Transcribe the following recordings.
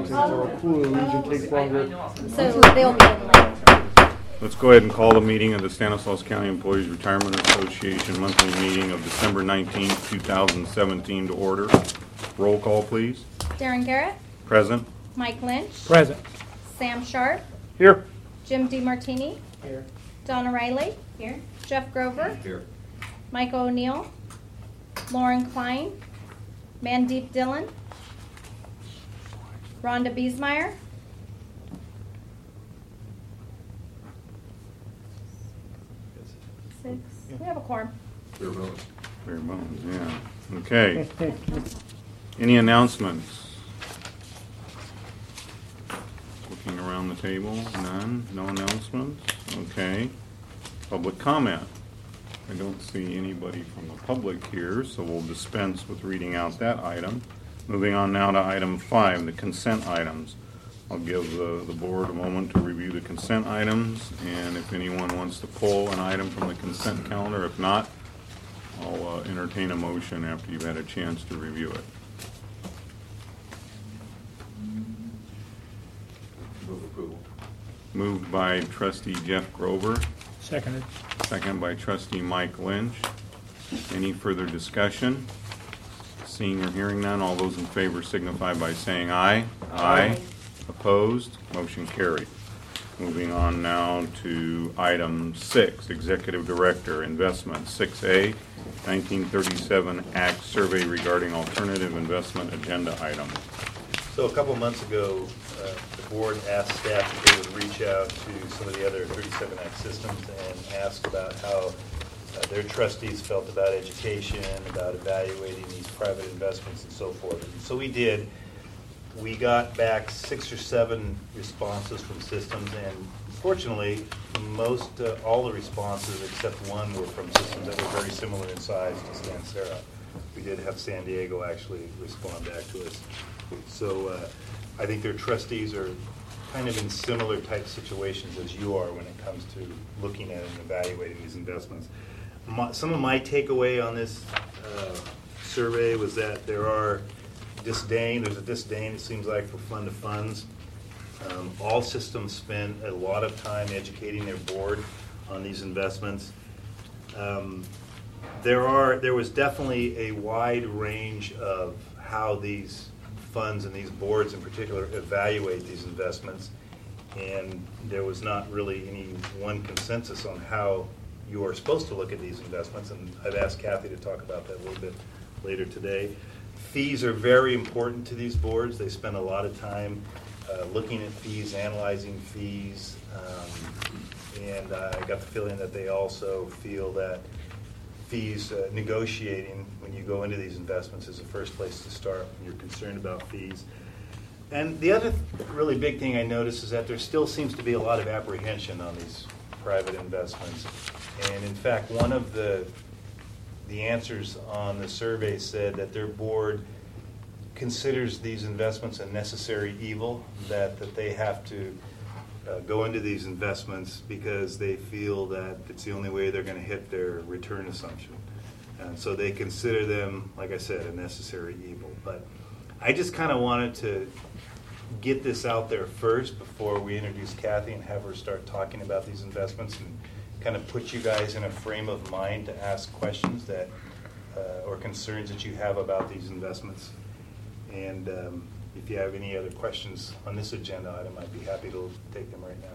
take more clues and take longer. So they'll be in late. Let's go ahead and call the meeting of the Stanislaus County Employees Retirement Association monthly meeting of December 19th, 2017 to order. Roll call, please. Darren Garrett, Present. Mike Lynch, Present. Sam Sharp, Here. Jim DeMartini, Here. Donna Riley, Here. Jeff Grover, Here. Michael O'Neill, Lauren Klein, Mandeep Dillon, Rhonda Biesmeyer, six. We have a quorum. Bare bones. Bare bones, yeah. Okay. Any announcements? Looking around the table, none. No announcements. Okay. Public comment. I don't see anybody from the public here, so we'll dispense with reading out that item. Moving on now to item 5, the consent items. I'll give the board a moment to review the consent items, and if anyone wants to pull an item from the consent calendar, if not, I'll entertain a motion after you've had a chance to review it. Move approval. Moved by trustee Jeff Grover, Seconded. second by trustee Mike Lynch. Any further discussion? Seeing or hearing none, all those in favor signify by saying aye. Aye. Opposed? Motion carried. Moving on now to item 6, Executive Director, Investment 6A, 1937 Act Survey regarding alternative investment agenda item. So a couple months ago, the board asked staff if they would reach out to some of the other 37 Act systems and ask about how their trustees felt about education, about evaluating these private investments and so forth. And so we did. We got back 6 or 7 responses from systems, and fortunately, all the responses except one were from systems that were very similar in size to Stansera. We did have San Diego actually respond back to us. So I think their trustees are kind of in similar type situations as you are when it comes to looking at and evaluating these investments. Some of my takeaway on this survey was that there's a disdain, it seems like, for fund of funds. All systems spend a lot of time educating their board on these investments. There was definitely a wide range of how these funds and these boards in particular evaluate these investments, and there was not really any one consensus on how you are supposed to look at these investments, and I've asked Kathy to talk about that a little bit later today. Fees are very important to these boards. They spend a lot of time looking at fees, analyzing fees, and I got the feeling that they also feel that fees, negotiating when you go into these investments is the first place to start when you're concerned about fees. And the other really big thing I noticed is that there still seems to be a lot of apprehension on these private investments. And in fact, one of the answers on the survey said that their board considers these investments a necessary evil, that they have to go into these investments because they feel that it's the only way they're going to hit their return assumption. And so they consider them, like I said, a necessary evil. But I just kind of wanted to get this out there first before we introduce Kathy and have her start talking about these investments and kind of put you guys in a frame of mind to ask questions that or concerns that you have about these investments. And if you have any other questions on this agenda item, I'd be happy to take them right now.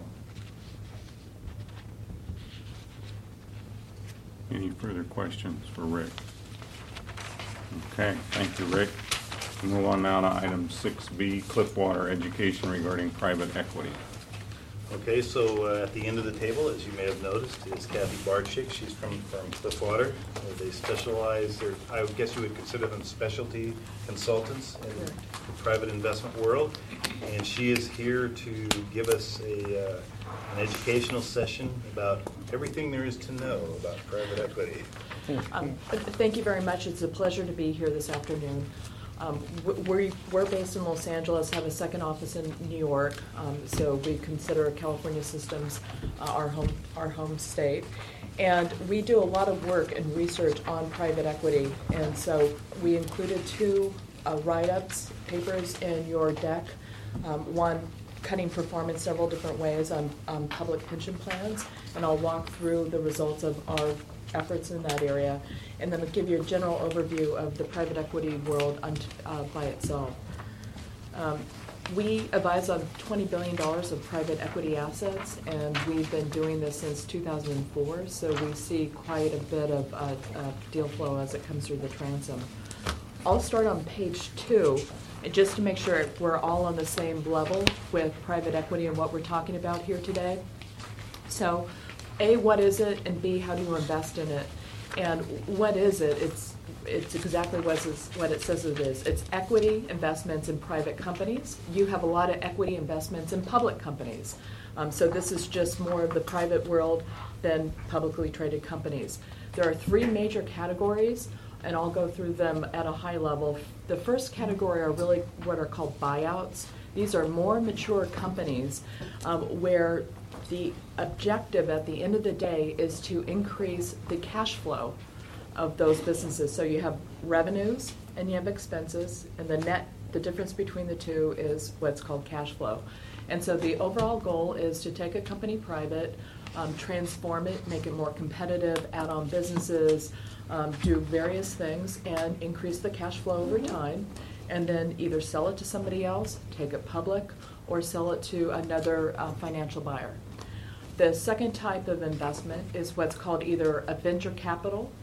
Any further questions for Rick? Okay, thank you, Rick. We'll move on now to item 6B, Cliffwater Education regarding private equity. Okay, so at the end of the table, as you may have noticed, is Kathy Barczyk. She's from Cliffwater. They specialize, or I would guess you would consider them specialty consultants in the private investment world. And she is here to give us an educational session about everything there is to know about private equity. Thank you very much. It's a pleasure to be here this afternoon. We're based in Los Angeles, have a second office in New York, so we consider California Systems our home state. And we do a lot of work and research on private equity, and so we included 2 write-ups, papers in your deck. One, cutting performance several different ways on public pension plans, and I'll walk through the results of our efforts in that area, and then give you a general overview of the private equity world by itself. We advise on $20 billion of private equity assets, and we've been doing this since 2004, so we see quite a bit of deal flow as it comes through the transom. I'll start on page 2, just to make sure we're all on the same level with private equity and what we're talking about here today. So, A, what is it, and B, how do you invest in it? And what is it? It's exactly what it says it is. It's equity investments in private companies. You have a lot of equity investments in public companies. So this is just more of the private world than publicly traded companies. There are 3 major categories, and I'll go through them at a high level. The first category are really what are called buyouts. These are more mature companies where the objective at the end of the day is to increase the cash flow of those businesses. So you have revenues and you have expenses, and the difference between the two is what's called cash flow. And so the overall goal is to take a company private, transform it, make it more competitive, add on businesses, do various things, and increase the cash flow over time, and then either sell it to somebody else, take it public, or sell it to another financial buyer. The second type of investment is what's called either a venture capital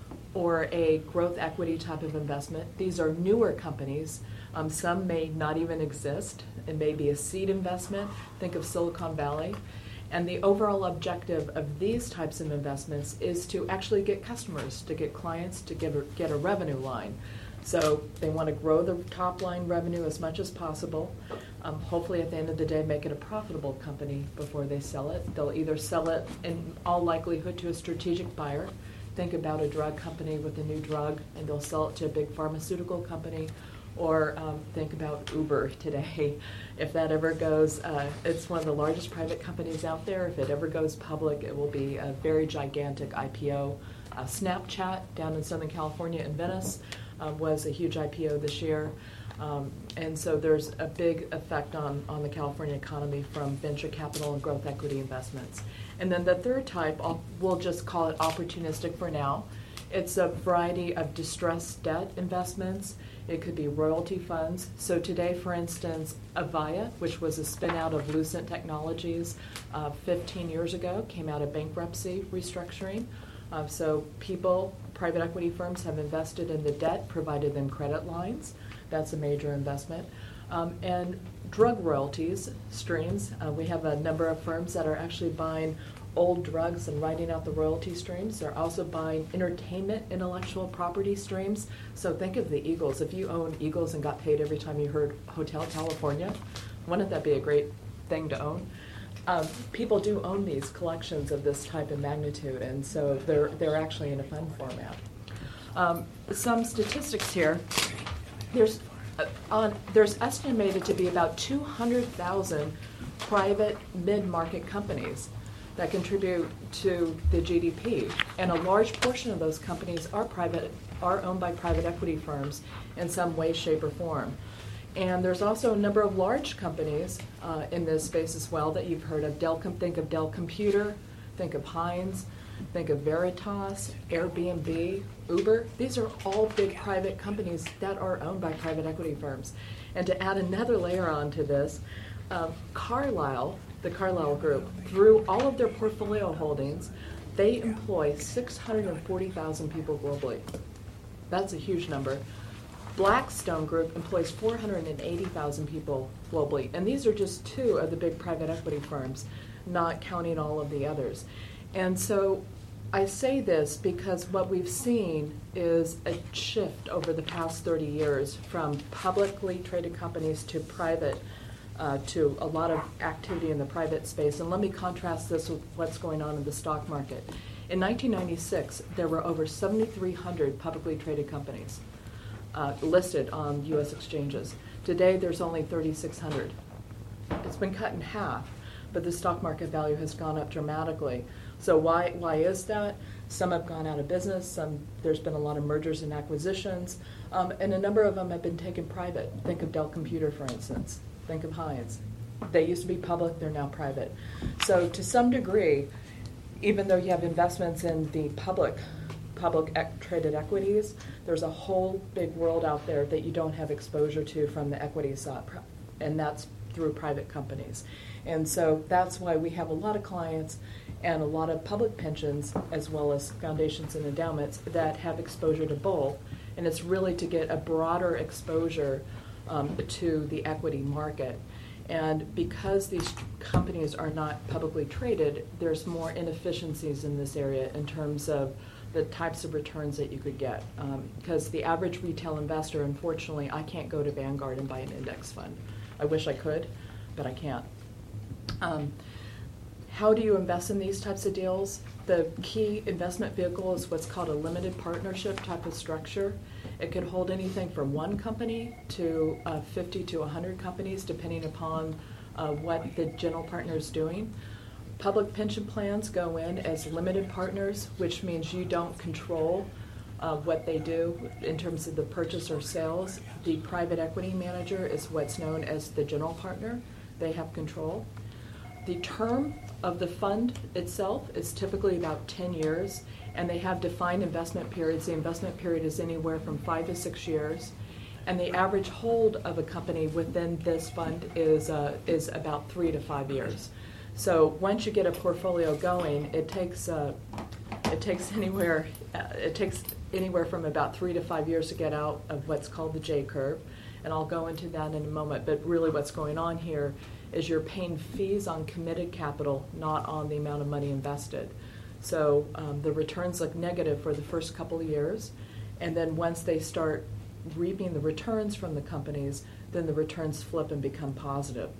or a growth equity type of investment. These are newer companies. Some may not even exist. It may be a seed investment. Think of Silicon Valley. And the overall objective of these types of investments is to actually get customers, to get clients, to get a revenue line. So they want to grow the top line revenue as much as possible. Hopefully at the end of the day make it a profitable company before they sell it. They'll either sell it in all likelihood to a strategic buyer. Think about a drug company with a new drug, and they'll sell it to a big pharmaceutical company. Or think about Uber today. If that ever goes, it's one of the largest private companies out there. If it ever goes public, it will be a very gigantic IPO. Snapchat down in Southern California in Venice was a huge IPO this year. And so there's a big effect on the California economy from venture capital and growth equity investments. And then the third type, we'll just call it opportunistic for now. It's a variety of distressed debt investments. It could be royalty funds. So today, for instance, Avaya, which was a spin out of Lucent Technologies 15 years ago, came out of bankruptcy restructuring. So people, private equity firms have invested in the debt, provided them credit lines. That's a major investment. And drug royalties streams. We have a number of firms that are actually buying old drugs and writing out the royalty streams. They're also buying entertainment intellectual property streams. So think of the Eagles. If you owned Eagles and got paid every time you heard Hotel California, wouldn't that be a great thing to own? People do own these collections of this type of magnitude, and so they're actually in a fund format. Some statistics here. There's estimated to be about 200,000 private mid-market companies that contribute to the GDP, and a large portion of those companies are owned by private equity firms in some way, shape, or form. And there's also a number of large companies in this space as well that you've heard of. Think of Dell Computer, think of Heinz, think of Veritas, Airbnb, Uber. These are all big private companies that are owned by private equity firms. And to add another layer onto this, Carlyle, the Carlyle Group, through all of their portfolio holdings, they employ 640,000 people globally. That's a huge number. Blackstone Group employs 480,000 people globally. And these are just 2 of the big private equity firms, not counting all of the others. And so I say this because what we've seen is a shift over the past 30 years from publicly traded companies to private, to a lot of activity in the private space. And let me contrast this with what's going on in the stock market. In 1996, there were over 7,300 publicly traded companies listed on U.S. exchanges. Today, there's only 3,600. It's been cut in half, but the stock market value has gone up dramatically. So why is that? Some have gone out of business. There's been a lot of mergers and acquisitions, and a number of them have been taken private. Think of Dell Computer, for instance. Think of Heinz. They used to be public, they're now private. So to some degree, even though you have investments in the public traded equities, there's a whole big world out there that you don't have exposure to from the equity side, and that's through private companies. And so that's why we have a lot of clients and a lot of public pensions, as well as foundations and endowments, that have exposure to both. And it's really to get a broader exposure to the equity market. And because these companies are not publicly traded, there's more inefficiencies in this area in terms of the types of returns that you could get. Because the average retail investor, unfortunately, I can't go to Vanguard and buy an index fund. I wish I could, but I can't. How do you invest in these types of deals? The key investment vehicle is what's called a limited partnership type of structure. It could hold anything from one company to 50 to 100 companies, depending upon what the general partner is doing. Public pension plans go in as limited partners, which means you don't control what they do in terms of the purchase or sales. The private equity manager is what's known as the general partner. They have control. The term of the fund itself is typically about 10 years, and they have defined investment periods. The investment period is anywhere from 5 to 6 years, and the average hold of a company within this fund is about 3 to 5 years. So once you get a portfolio going, it takes anywhere from about 3 to 5 years to get out of what's called the J curve, and I'll go into that in a moment. But really, what's going on here is you're paying fees on committed capital, not on the amount of money invested. So the returns look negative for the first couple of years, and then once they start reaping the returns from the companies, then the returns flip and become positive.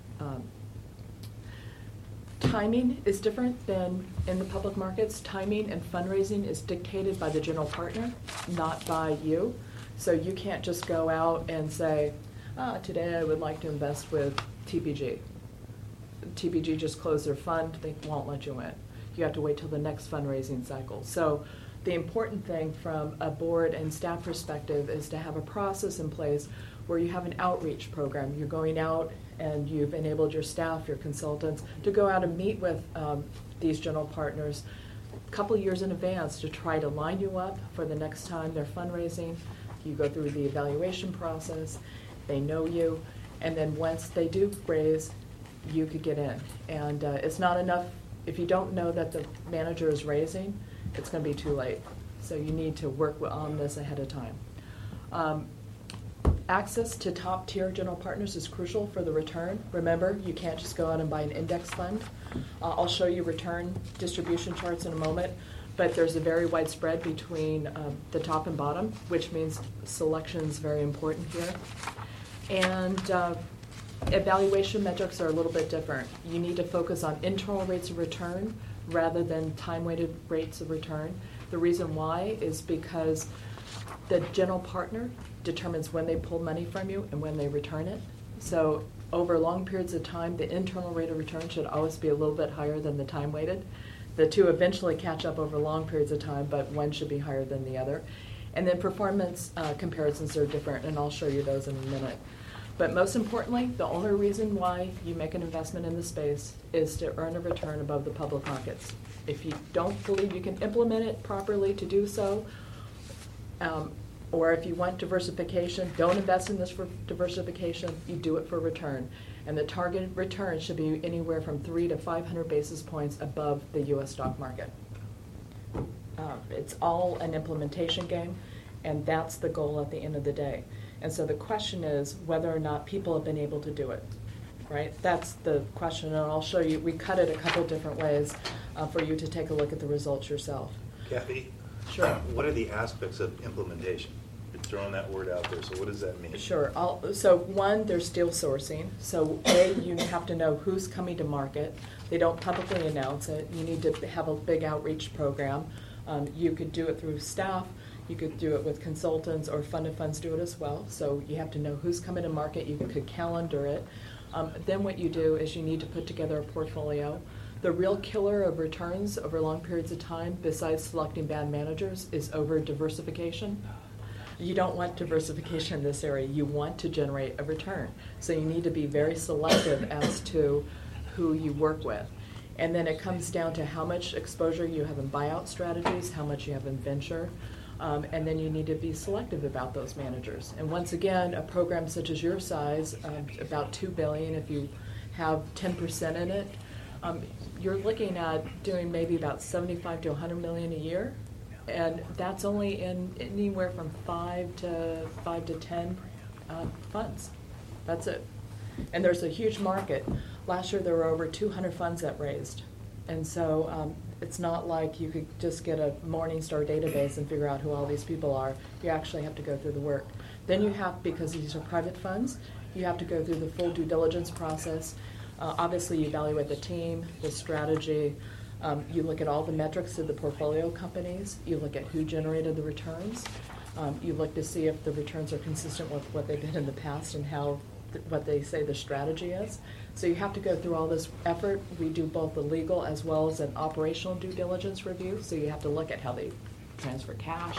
Timing is different than in the public markets. Timing and fundraising is dictated by the general partner, not by you. So you can't just go out and say, today I would like to invest with TPG. TPG just closed their fund, they won't let you in. You have to wait till the next fundraising cycle. So the important thing from a board and staff perspective is to have a process in place where you have an outreach program. You're going out and you've enabled your staff, your consultants, to go out and meet with these general partners a couple of years in advance to try to line you up for the next time they're fundraising. You go through the evaluation process, they know you, and then once they do raise, you could get in. And it's not enough, if you don't know that the manager is raising, it's going to be too late. So you need to work on this ahead of time. Access to top tier general partners is crucial for the return. Remember, you can't just go out and buy an index fund. I'll show you return distribution charts in a moment, but there's a very wide spread between the top and bottom, which means selection is very important here. And evaluation metrics are a little bit different. You need to focus on internal rates of return rather than time-weighted rates of return. The reason why is because the general partner determines when they pull money from you and when they return it. So over long periods of time, the internal rate of return should always be a little bit higher than the time-weighted. The two eventually catch up over long periods of time, but one should be higher than the other. And then performance comparisons are different, and I'll show you those in a minute. But most importantly, the only reason why you make an investment in the space is to earn a return above the public markets. If you don't believe you can implement it properly to do so, or if you want diversification, don't invest in this for diversification, you do it for return. And the target return should be anywhere from 300 to 500 basis points above the U.S. stock market. It's all an implementation game, and that's the goal at the end of the day. And so the question is whether or not people have been able to do it, right? That's the question, and I'll show you. We cut it a couple different ways for you to take a look at the results yourself. Kathy? Sure. What are the aspects of implementation? You're throwing that word out there, so what does that mean? Sure. So one, there's deal sourcing. So A, you have to know who's coming to market. They don't publicly announce it. You need to have a big outreach program. You could do it through staff. You could do it with consultants, or fund of funds do it as well. So you have to know who's coming to market. You could calendar it. Then what you do is you need to put together a portfolio. The real killer of returns over long periods of time, besides selecting bad managers, is over diversification. You don't want diversification in this area. You want to generate a return. So you need to be very selective as to who you work with. And then it comes down to how much exposure you have in buyout strategies, how much you have in venture, and then you need to be selective about those managers. And once again, a program such as your size, about $2 billion, if you have 10% in it, you're looking at doing maybe about $75 to $100 million a year, and that's only in anywhere from 5 to 10 funds. That's it. And there's a huge market. Last year there were over 200 funds that raised, and so it's not like you could just get a Morningstar database and figure out who all these people are. You actually have to go through the work. Then you have, because these are private funds, you have to go through the full due diligence process. Obviously, you evaluate the team, the strategy. You look at all the metrics of the portfolio companies. You look at who generated the returns. You look to see if the returns are consistent with what they did in the past and what they say the strategy is. So you have to go through all this effort. We do both the legal as well as an operational due diligence review. So you have to look at how they transfer cash,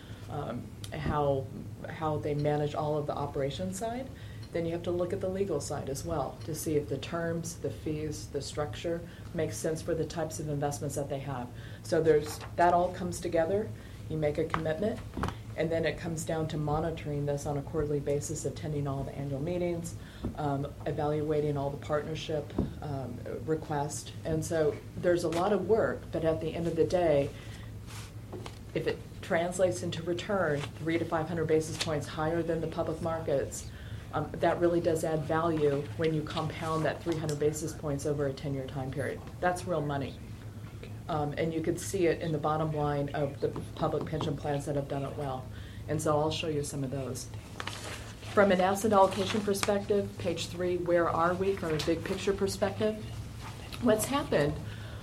how they manage all of the operation side. Then you have to look at the legal side as well to see if the terms, the fees, the structure makes sense for the types of investments that they have. So that all comes together. You make a commitment, and then it comes down to monitoring this on a quarterly basis, attending all the annual meetings, evaluating all the partnership requests. And so there's a lot of work, but at the end of the day, if it translates into return 300 to 500 basis points higher than the public markets, that really does add value when you compound that 300 basis points over a 10-year time period. That's real money. And you could see it in the bottom line of the public pension plans that have done it well. And so I'll show you some of those. From an asset allocation perspective, page 3, where are we from a big picture perspective? What's happened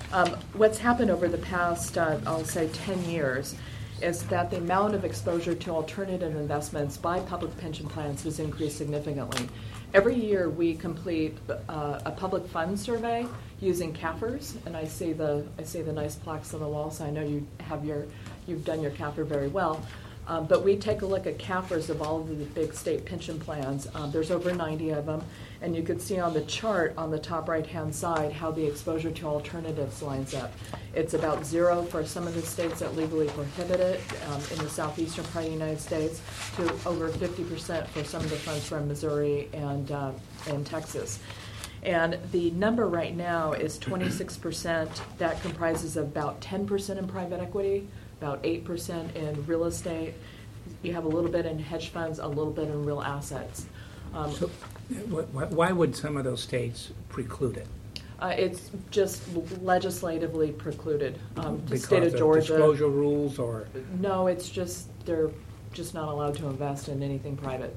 over the past, I'll say 10 years, is that the amount of exposure to alternative investments by public pension plans has increased significantly. Every year we complete a public fund survey using CAFRs, and I see the nice plaques on the wall, so I know you've done your CAFR very well. But we take a look at CAFRs of all of the big state pension plans. There's over 90 of them, and you can see on the chart on the top right-hand side how the exposure to alternatives lines up. It's about 0 for some of the states that legally prohibit it in the southeastern part of the United States, to over 50% for some of the funds from Missouri and Texas. And the number right now is 26%. That comprises about 10% in private equity, about 8% in real estate. You have a little bit in hedge funds, a little bit in real assets. So why would some of those states preclude it? It's just legislatively precluded. The Because state of of Georgia. disclosure rules, or? No, it's just they're just not allowed to invest in anything private.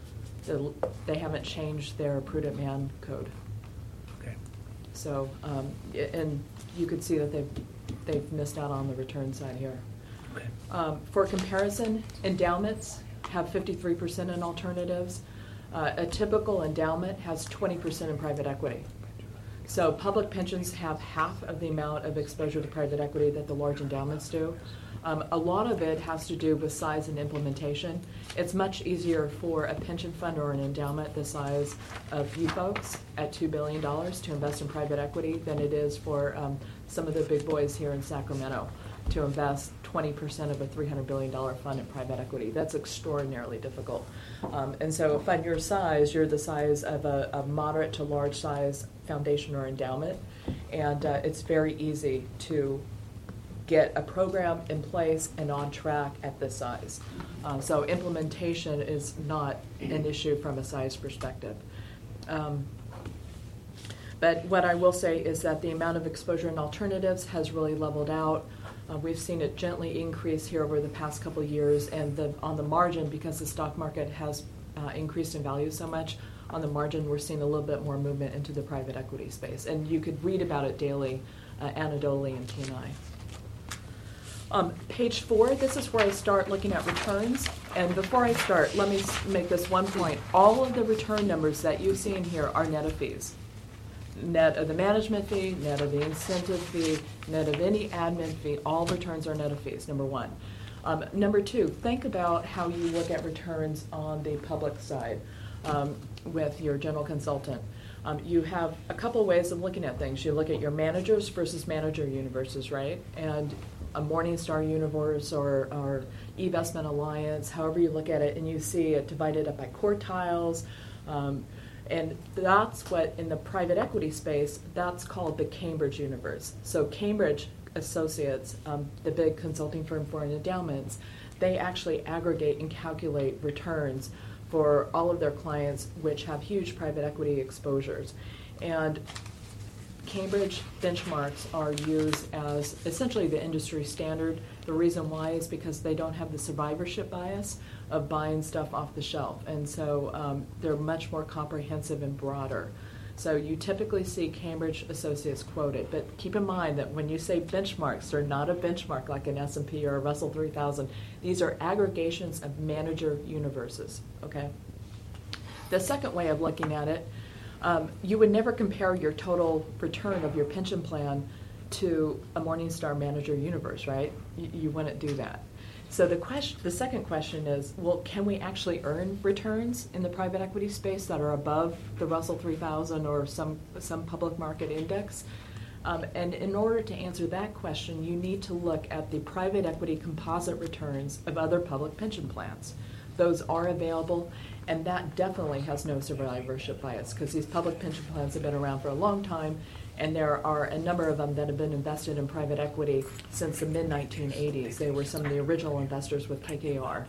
They haven't changed their prudent man code. Okay. So, and you could see that they've missed out on the return side here. Okay. For comparison, endowments have 53% in alternatives. A typical endowment has 20% in private equity. So public pensions have half of the amount of exposure to private equity that the large endowments do. A lot of it has to do with size and implementation. It's much easier for a pension fund or an endowment the size of you folks at $2 billion to invest in private equity than it is for some of the big boys here in Sacramento to invest 20% of a $300 billion fund in private equity. That's extraordinarily difficult. And so a fund your size, you're the size of a moderate to large size foundation or endowment, and it's very easy to get a program in place and on track at this size. So implementation is not an issue from a size perspective. But what I will say is that the amount of exposure in alternatives has really leveled out. We've seen it gently increase here over the past couple of years, and on the margin, because the stock market has increased in value so much, on the margin we're seeing a little bit more movement into the private equity space. And you could read about it daily, anecdotally in T&I. Page 4, this is where I start looking at returns. And before I start, let me make this one point. All of the return numbers that you see in here are net of fees. Net of the management fee, net of the incentive fee, net of any admin fee, all returns are net of fees, number one. Number two, think about how you look at returns on the public side with your general consultant. You have a couple ways of looking at things. You look at your managers versus manager universes, right? And a Morningstar universe or eVestment Alliance, however you look at it, and you see it divided up by quartiles. And that's what, in the private equity space, that's called the Cambridge universe. So Cambridge Associates, the big consulting firm for endowments, they actually aggregate and calculate returns for all of their clients which have huge private equity exposures. And Cambridge benchmarks are used as essentially the industry standard. The reason why is because they don't have the survivorship bias of buying stuff off the shelf. And so they're much more comprehensive and broader. So you typically see Cambridge Associates quoted, but keep in mind that when you say benchmarks, they're not a benchmark like an S&P or a Russell 3000. These are aggregations of manager universes, okay? The second way of looking at it, you would never compare your total return of your pension plan to a Morningstar manager universe, right? You wouldn't do that. So the second question is, well, can we actually earn returns in the private equity space that are above the Russell 3000 or some public market index? And in order to answer that question, you need to look at the private equity composite returns of other public pension plans. Those are available, and that definitely has no survivorship bias because these public pension plans have been around for a long time, and there are a number of them that have been invested in private equity since the mid-1980s. They were some of the original investors with KKR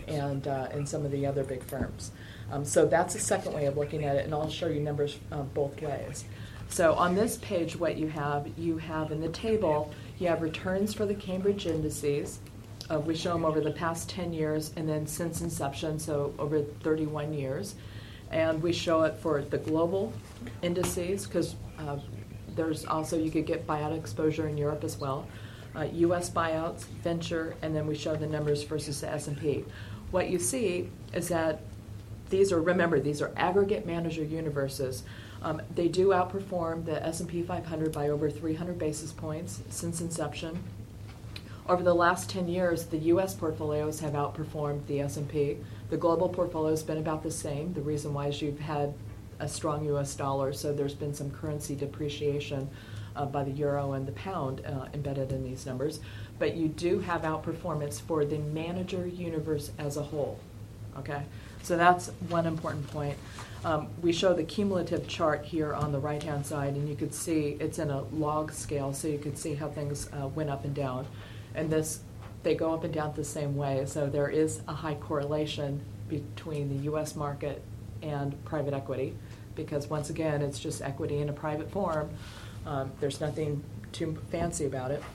and some of the other big firms. So that's a second way of looking at it, and I'll show you numbers both ways. So on this page, what you have in the table, you have returns for the Cambridge indices. We show them over the past 10 years and then since inception, so over 31 years. And we show it for the global indices because there's also, you could get buyout exposure in Europe as well. U.S. buyouts, venture, and then we show the numbers versus the S&P. What you see is that these are aggregate manager universes. They do outperform the S&P 500 by over 300 basis points since inception. Over the last 10 years, the U.S. portfolios have outperformed the S&P. The global portfolio has been about the same. The reason why is you've had a strong U.S. dollar, so there's been some currency depreciation by the euro and the pound embedded in these numbers. But you do have outperformance for the manager universe as a whole. Okay, so that's one important point. We show the cumulative chart here on the right-hand side, and you could see it's in a log scale, so you could see how things went up and down. And they go up and down the same way, so there is a high correlation between the U.S. market and private equity, because once again, it's just equity in a private form. There's nothing too fancy about it.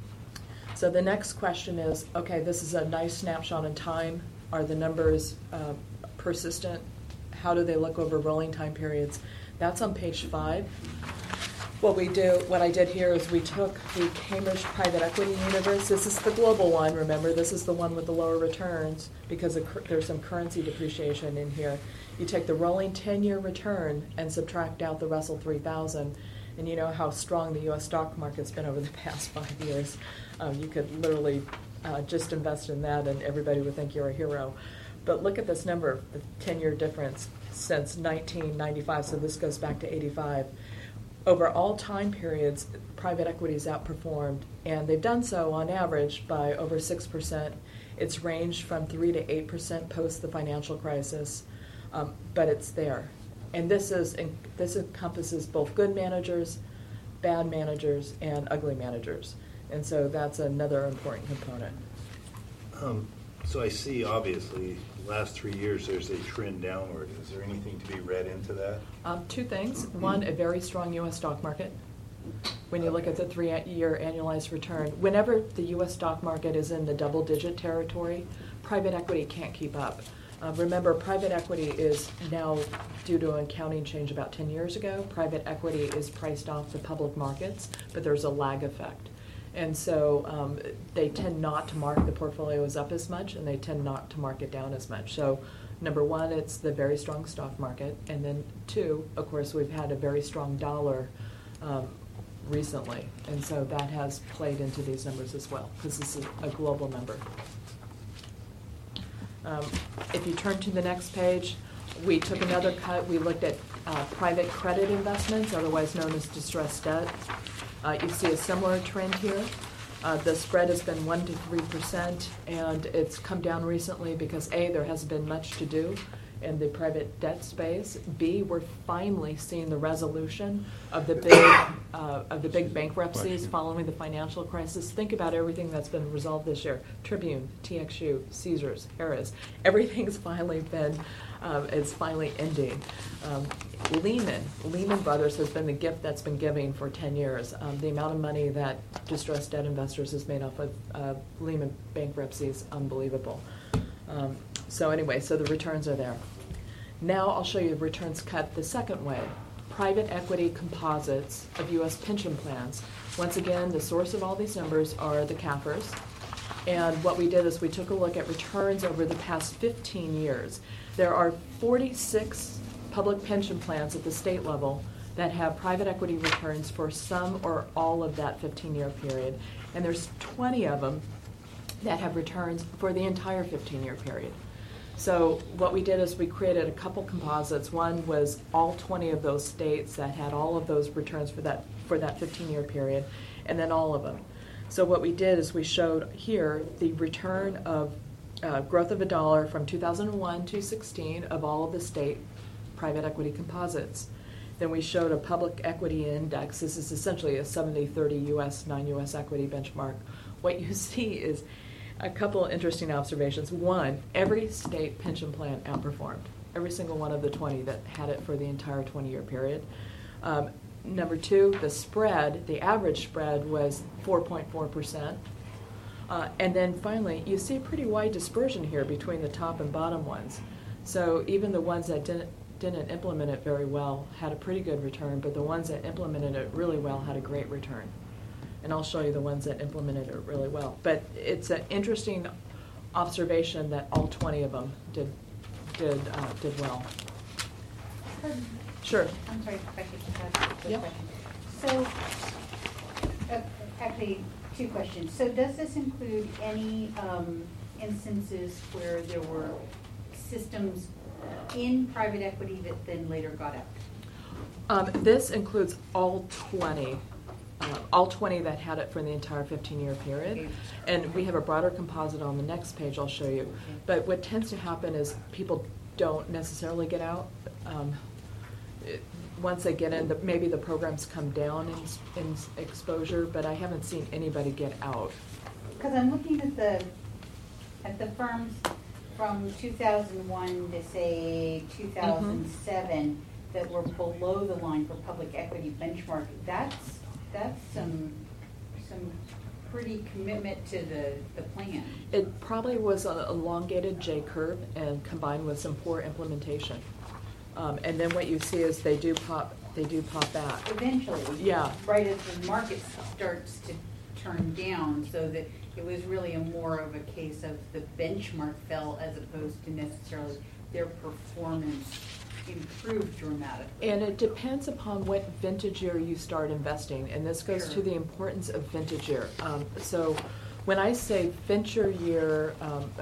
So the next question is, okay, this is a nice snapshot in time. Are the numbers persistent? How do they look over rolling time periods? That's on page 5. What I did here is we took the Cambridge private equity universe. This is the global one, remember. This is the one with the lower returns because there's some currency depreciation in here. You take the rolling 10-year return and subtract out the Russell 3000, and you know how strong the U.S. stock market's been over the past 5 years. You could literally just invest in that and everybody would think you're a hero. But look at this number, the 10-year difference since 1995, so this goes back to 85. Over all time periods, private equity's outperformed, and they've done so on average by over 6%. It's ranged from 3 to 8% post the financial crisis, but it's there. And this encompasses both good managers, bad managers, and ugly managers. And so that's another important component. So I see, obviously, last 3 years there's a trend downward. Is there anything to be read into that? Two things. One, a very strong U.S. stock market. When you look at the 3-year annualized return, whenever the U.S. stock market is in the double-digit territory, private equity can't keep up. Remember, private equity is now, due to an accounting change about 10 years ago, private equity is priced off the public markets, but there's a lag effect. And so they tend not to mark the portfolios up as much, and they tend not to mark it down as much. So number one, it's the very strong stock market. And then two, of course, we've had a very strong dollar recently. And so that has played into these numbers as well, because this is a global number. If you turn to the next page, we took another cut. We looked at private credit investments, otherwise known as distressed debt. You see a similar trend here. The spread has been 1 to 3%, and it's come down recently because A, there hasn't been much to do in the private debt space. B, we're finally seeing the resolution of the big bankruptcies following the financial crisis. Think about everything that's been resolved this year: Tribune, TXU, Caesars, Harris. Everything's finally been. It's finally ending. Lehman Brothers has been the gift that's been giving for 10 years. The amount of money that distressed debt investors has made off of Lehman bankruptcy is unbelievable. So the returns are there. Now I'll show you the returns cut the second way. Private equity composites of U.S. pension plans. Once again, the source of all these numbers are the CAFRs. And what we did is we took a look at returns over the past 15 years. There are 46 public pension plans at the state level that have private equity returns for some or all of that 15-year period. And there's 20 of them that have returns for the entire 15-year period. So what we did is we created a couple composites. One was all 20 of those states that had all of those returns for that 15-year period, and then all of them. So what we did is we showed here the return of growth of $1 from 2001 to 16 of all of the state private equity composites. Then we showed a public equity index. This is essentially a 70-30 U.S., non-U.S. equity benchmark. What you see is a couple of interesting observations. One, every state pension plan outperformed. Every single one of the 20 that had it for the entire 20-year period. Number two, the spread, the average spread was 4.4%. And then finally, you see a pretty wide dispersion here between the top and bottom ones. So even the ones that didn't implement it very well had a pretty good return, but the ones that implemented it really well had a great return. And I'll show you the ones that implemented it really well. But it's an interesting observation that all 20 of them did well. Sure. I'm sorry if I could just ask a quick Yep. question. So, actually, two questions. So does this include any instances where there were systems in private equity that then later got out? This includes all 20 that had it for the entire 15-year period. And we have a broader composite on the next page I'll show you. But what tends to happen is people don't necessarily get out. Once they get in, maybe the programs come down in exposure, but I haven't seen anybody get out. Because I'm looking at the firms from 2001 to say 2007 that were below the line for public equity benchmark. That's some pretty commitment to the plan. It probably was an elongated J curve and combined with some poor implementation. And then what you see is they do pop back. Eventually. Yeah. Right as the market starts to turn down, so that it was really more of a case of the benchmark fell as opposed to necessarily their performance improved dramatically. And it depends upon what vintage year you start investing, and this goes Sure. to the importance of vintage year. So when I say vintage year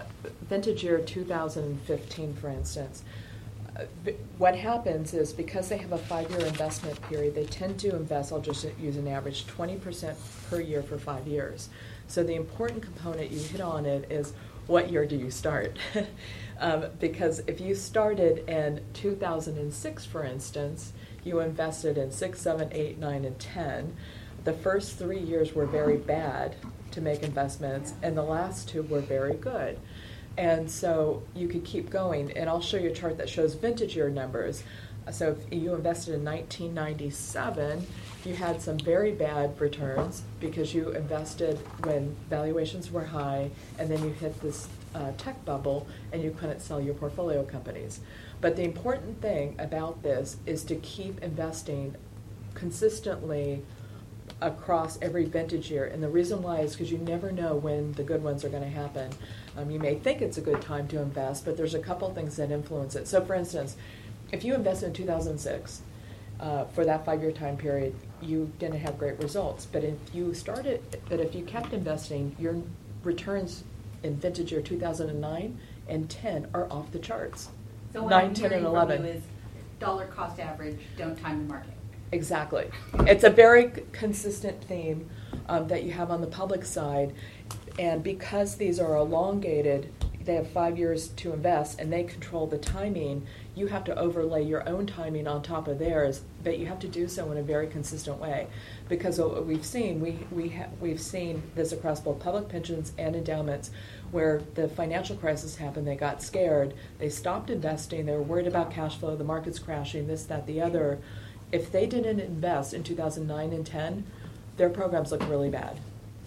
2015, for instance, what happens is because they have a 5-year investment period, they tend to invest, I'll just use an average, 20% per year for 5 years. So the important component, you hit on it, is what year do you start? Because if you started in 2006, for instance, you invested in 6, 7, 8, 9, and 10. The first 3 years were very bad to make investments, and the last 2 were very good. And so you could keep going, and I'll show you a chart that shows vintage year numbers. So if you invested in 1997, you had some very bad returns because you invested when valuations were high, and then you hit this tech bubble, and you couldn't sell your portfolio companies. But the important thing about this is to keep investing consistently across every vintage year. And the reason why is because you never know when the good ones are going to happen. You may think it's a good time to invest, but there's a couple things that influence it. So for instance, if you invested in 2006, for that 5-year time period, you didn't have great results. But if you kept investing, your returns in vintage year 2009 and 10 are off the charts. So what 9, I'm 10, and hearing from 11. you is dollar cost average, don't time the market. Exactly. It's a very consistent theme that you have on the public side. And because these are elongated, they have 5 years to invest and they control the timing, you have to overlay your own timing on top of theirs, but you have to do so in a very consistent way. Because what we've seen, we've seen this across both public pensions and endowments, where the financial crisis happened, they got scared, they stopped investing, they were worried about cash flow, the market's crashing, this, that, the other. If they didn't invest in 2009 and 10, their programs look really bad.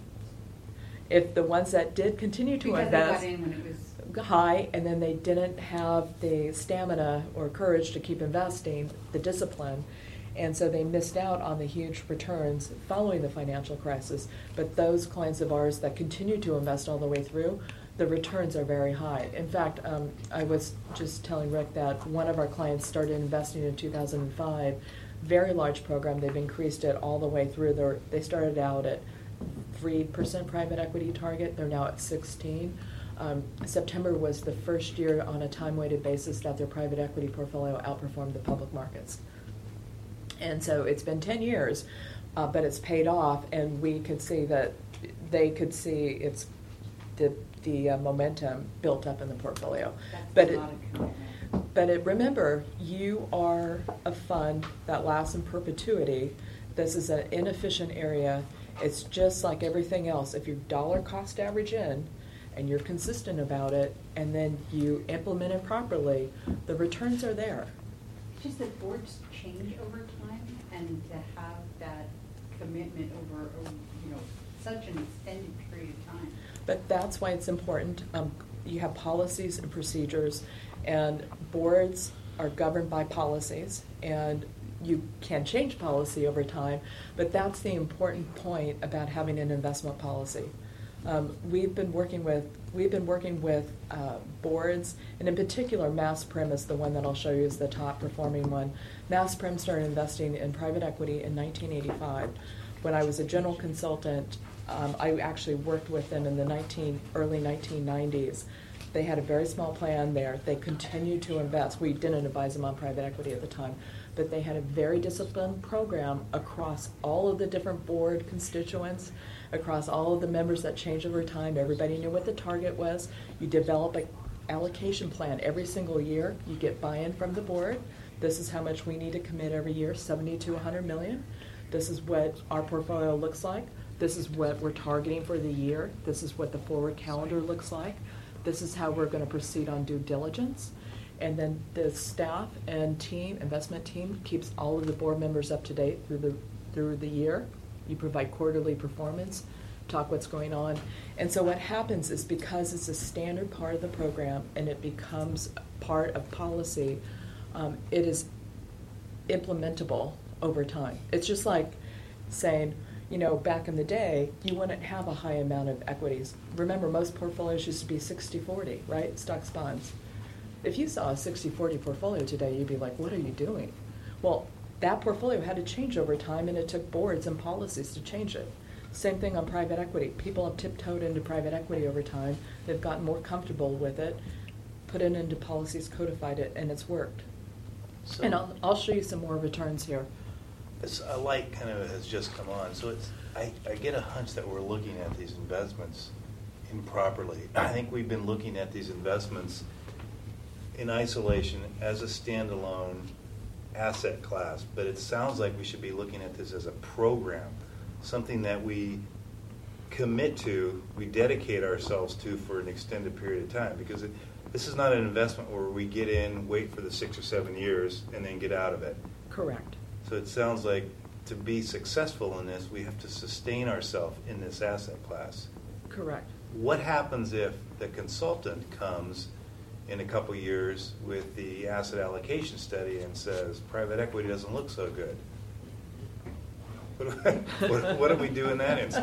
If the ones that did continue to Because invest they got in when it was high and then they didn't have the stamina or courage to keep investing, the discipline, and so they missed out on the huge returns following the financial crisis. But those clients of ours that continue to invest all the way through, the returns are very high. In fact, I was just telling Rick that one of our clients started investing in 2005, very large program. They've increased it all the way through. They started out at 3% private equity target. They're now at 16. September was the first year on a time-weighted basis that their private equity portfolio outperformed the public markets. And so it's been 10 years, but it's paid off, and we could see that they could see the momentum built up in the portfolio. that's a lot of commitment. But remember, you are a fund that lasts in perpetuity. This is an inefficient area. It's just like everything else. If you dollar cost average in and you're consistent about it and then you implement it properly, the returns are there. It's just that boards change over time, and to have that commitment over, such an extended period of time. But that's why it's important. You have policies and procedures, and boards are governed by policies, and you can change policy over time, but that's the important point about having an investment policy. We've been working with boards, and in particular, MassPrim is the one that I'll show you as the top performing one. MassPrim started investing in private equity in 1985. When I was a general consultant, I actually worked with them in the early 1990s. They had a very small plan there. They continued to invest. We didn't advise them on private equity at the time, but they had a very disciplined program across all of the different board constituents, across all of the members that changed over time. Everybody knew what the target was. You develop an allocation plan every single year. You get buy-in from the board. This is how much we need to commit every year, 70 to 100 million. This is what our portfolio looks like. This is what we're targeting for the year. This is what the forward calendar looks like. This is how we're going to proceed on due diligence. And then the staff and investment team, keeps all of the board members up to date through the year. You provide quarterly performance, talk what's going on. And so what happens is, because it's a standard part of the program and it becomes part of policy, it is implementable over time. It's just like saying, back in the day, you wouldn't have a high amount of equities. Remember, most portfolios used to be 60-40, right? Stocks, bonds. If you saw a 60-40 portfolio today, you'd be like, what are you doing? Well, that portfolio had to change over time, and it took boards and policies to change it. Same thing on private equity. People have tiptoed into private equity over time. They've gotten more comfortable with it, put it into policies, codified it, and it's worked. So And I'll show you some more returns here. a light kind of has just come on. So I get a hunch that we're looking at these investments improperly. I think we've been looking at these investments in isolation as a standalone asset class, but it sounds like we should be looking at this as a program, something that we commit to, we dedicate ourselves to for an extended period of time, because this is not an investment where we get in, wait for the 6 or 7 years, and then get out of it. Correct. So it sounds like to be successful in this, we have to sustain ourselves in this asset class. Correct. What happens if the consultant comes in a couple years with the asset allocation study and says private equity doesn't look so good? What do we do in that instance?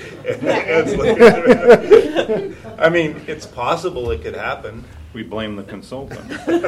I mean, it's possible it could happen. We blame the consultant.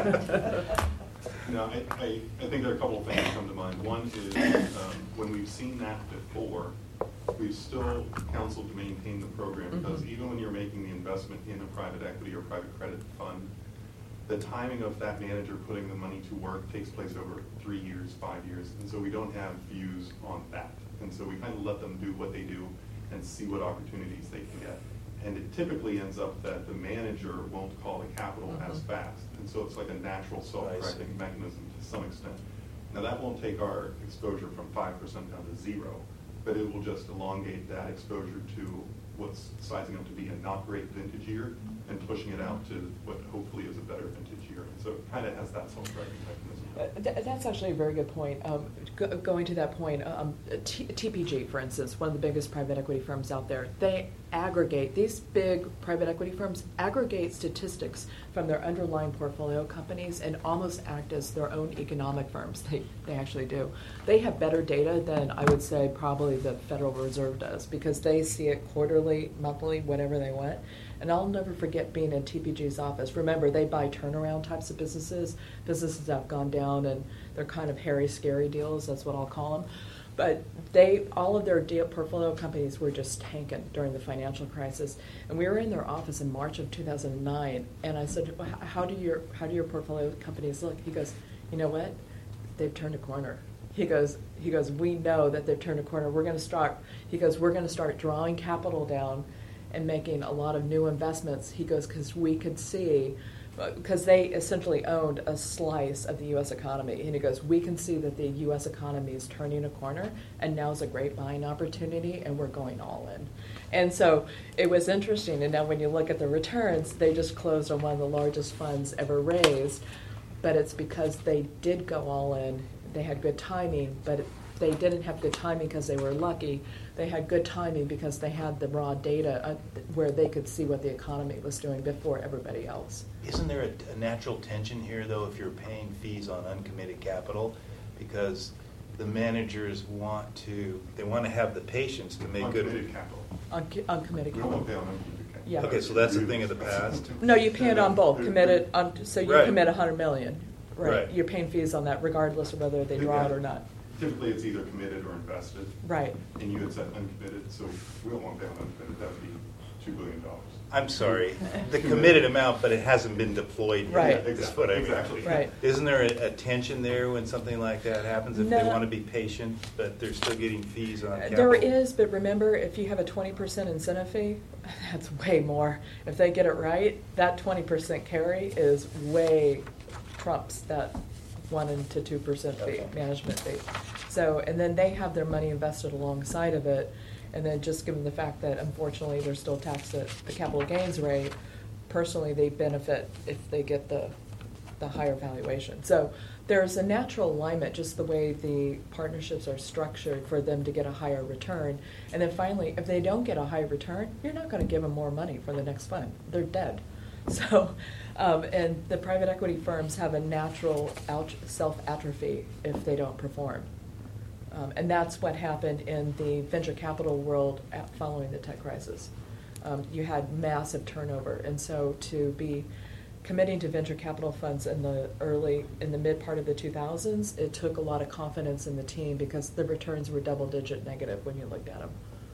No, I think there are a couple of things that come to mind. One is when we've seen that before, we've still counseled to maintain the program, because even when you're making the investment in a private equity or private credit fund, the timing of that manager putting the money to work takes place over 3 years, 5 years, and so we don't have views on that. And so we kind of let them do what they do and see what opportunities they can get. And it typically ends up that the manager won't call the capital as fast. And so it's like a natural self-correcting mechanism to some extent. Now that won't take our exposure from 5% down to 0, but it will just elongate that exposure to what's sizing up to be a not great vintage year and pushing it out to what hopefully is a better vintage year. So it kind of has that self-correcting mechanism. That's actually a very good point. Going to that point, TPG, for instance, one of the biggest private equity firms out there, they aggregate, these big private equity firms aggregate statistics from their underlying portfolio companies and almost act as their own economic firms. They actually do. They have better data than I would say probably the Federal Reserve does, because they see it quarterly, monthly, whatever they want. And I'll never forget being in TPG's office. Remember, they buy turnaround types of businesses that have gone down, and they're kind of hairy, scary deals. That's what I'll call them. But all of their portfolio companies were just tanking during the financial crisis. And we were in their office in March of 2009, and I said, well, how do your portfolio companies look? He goes, you know what? They've turned a corner. He goes, we know that they've turned a corner. We're going to start drawing capital down and making a lot of new investments. He goes, because we could see, because they essentially owned a slice of the U.S. economy. And he goes, we can see that the U.S. economy is turning a corner, and now's a great buying opportunity, and we're going all in. And so it was interesting. And now when you look at the returns, they just closed on one of the largest funds ever raised, but it's because they did go all in. They had good timing, but they didn't have good timing because they were lucky. They had good timing because they had the raw data where they could see what the economy was doing before everybody else. Isn't there a natural tension here, though, if you're paying fees on uncommitted capital? Because the managers want to have the patience to make good uncommitted capital. Uncommitted We capital. won't pay on uncommitted capital. Yeah. Okay, so that's a thing of the past. No, you pay it on both. Committed. So you Right. commit $100 million. Right. You're paying fees on that regardless of whether they draw it or not. Typically, it's either committed or invested. Right. And you had said uncommitted, so we don't want to pay on uncommitted. That would be $2 billion. I'm sorry, the committed amount, but it hasn't been deployed yet. Right. That's what I mean. Exactly. Right. Isn't there a tension there when something like that happens? If they No. want to be patient, but they're still getting fees on capital? There is, but remember, if you have a 20% incentive fee, that's way more. If they get it right, that 20% carry is way trumps that 1% to 2% fee, management fee. So, and then they have their money invested alongside of it. And then just given the fact that unfortunately they're still taxed at the capital gains rate, personally they benefit if they get the higher valuation. So there's a natural alignment, just the way the partnerships are structured for them to get a higher return. And then finally, if they don't get a high return, you're not going to give them more money for the next fund. They're dead. So, and the private equity firms have a natural self-atrophy if they don't perform. And that's what happened in the venture capital world following the tech crisis. You had massive turnover, and so to be committing to venture capital funds in the mid part of the 2000s, it took a lot of confidence in the team because the returns were double-digit negative when you looked at them.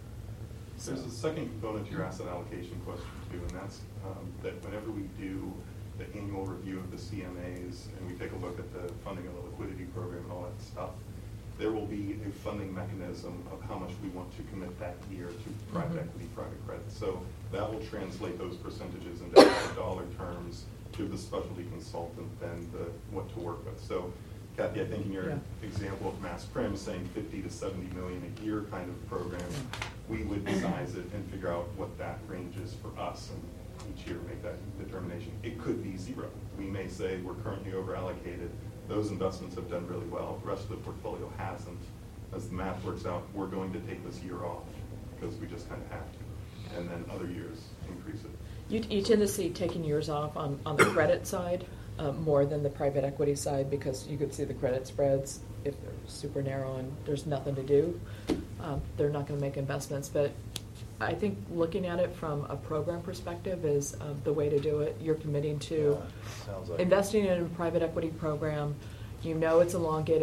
There's a second component to your asset allocation question too, and that's that whenever we do the annual review of the CMAs and we take a look at the funding of the liquidity program and all that stuff, there will be a funding mechanism of how much we want to commit that year to private equity, private credit. So that will translate those percentages into dollar terms to the specialty consultant and what to work with. So Kathy, I think in your example of Mass Prim saying 50 to 70 million a year kind of program, we would size it and figure out what that range is for us and each year make that determination. It could be 0. We may say we're currently over allocated. Those investments have done really well. The rest of the portfolio hasn't. As the math works out, we're going to take this year off because we just kind of have to. And then other years increase it. You tend to see taking years off on the credit side more than the private equity side because you could see the credit spreads if they're super narrow and there's nothing to do. They're not going to make investments. But I think looking at it from a program perspective is the way to do it. You're committing to Sounds like investing in a private equity program. You know it's elongated.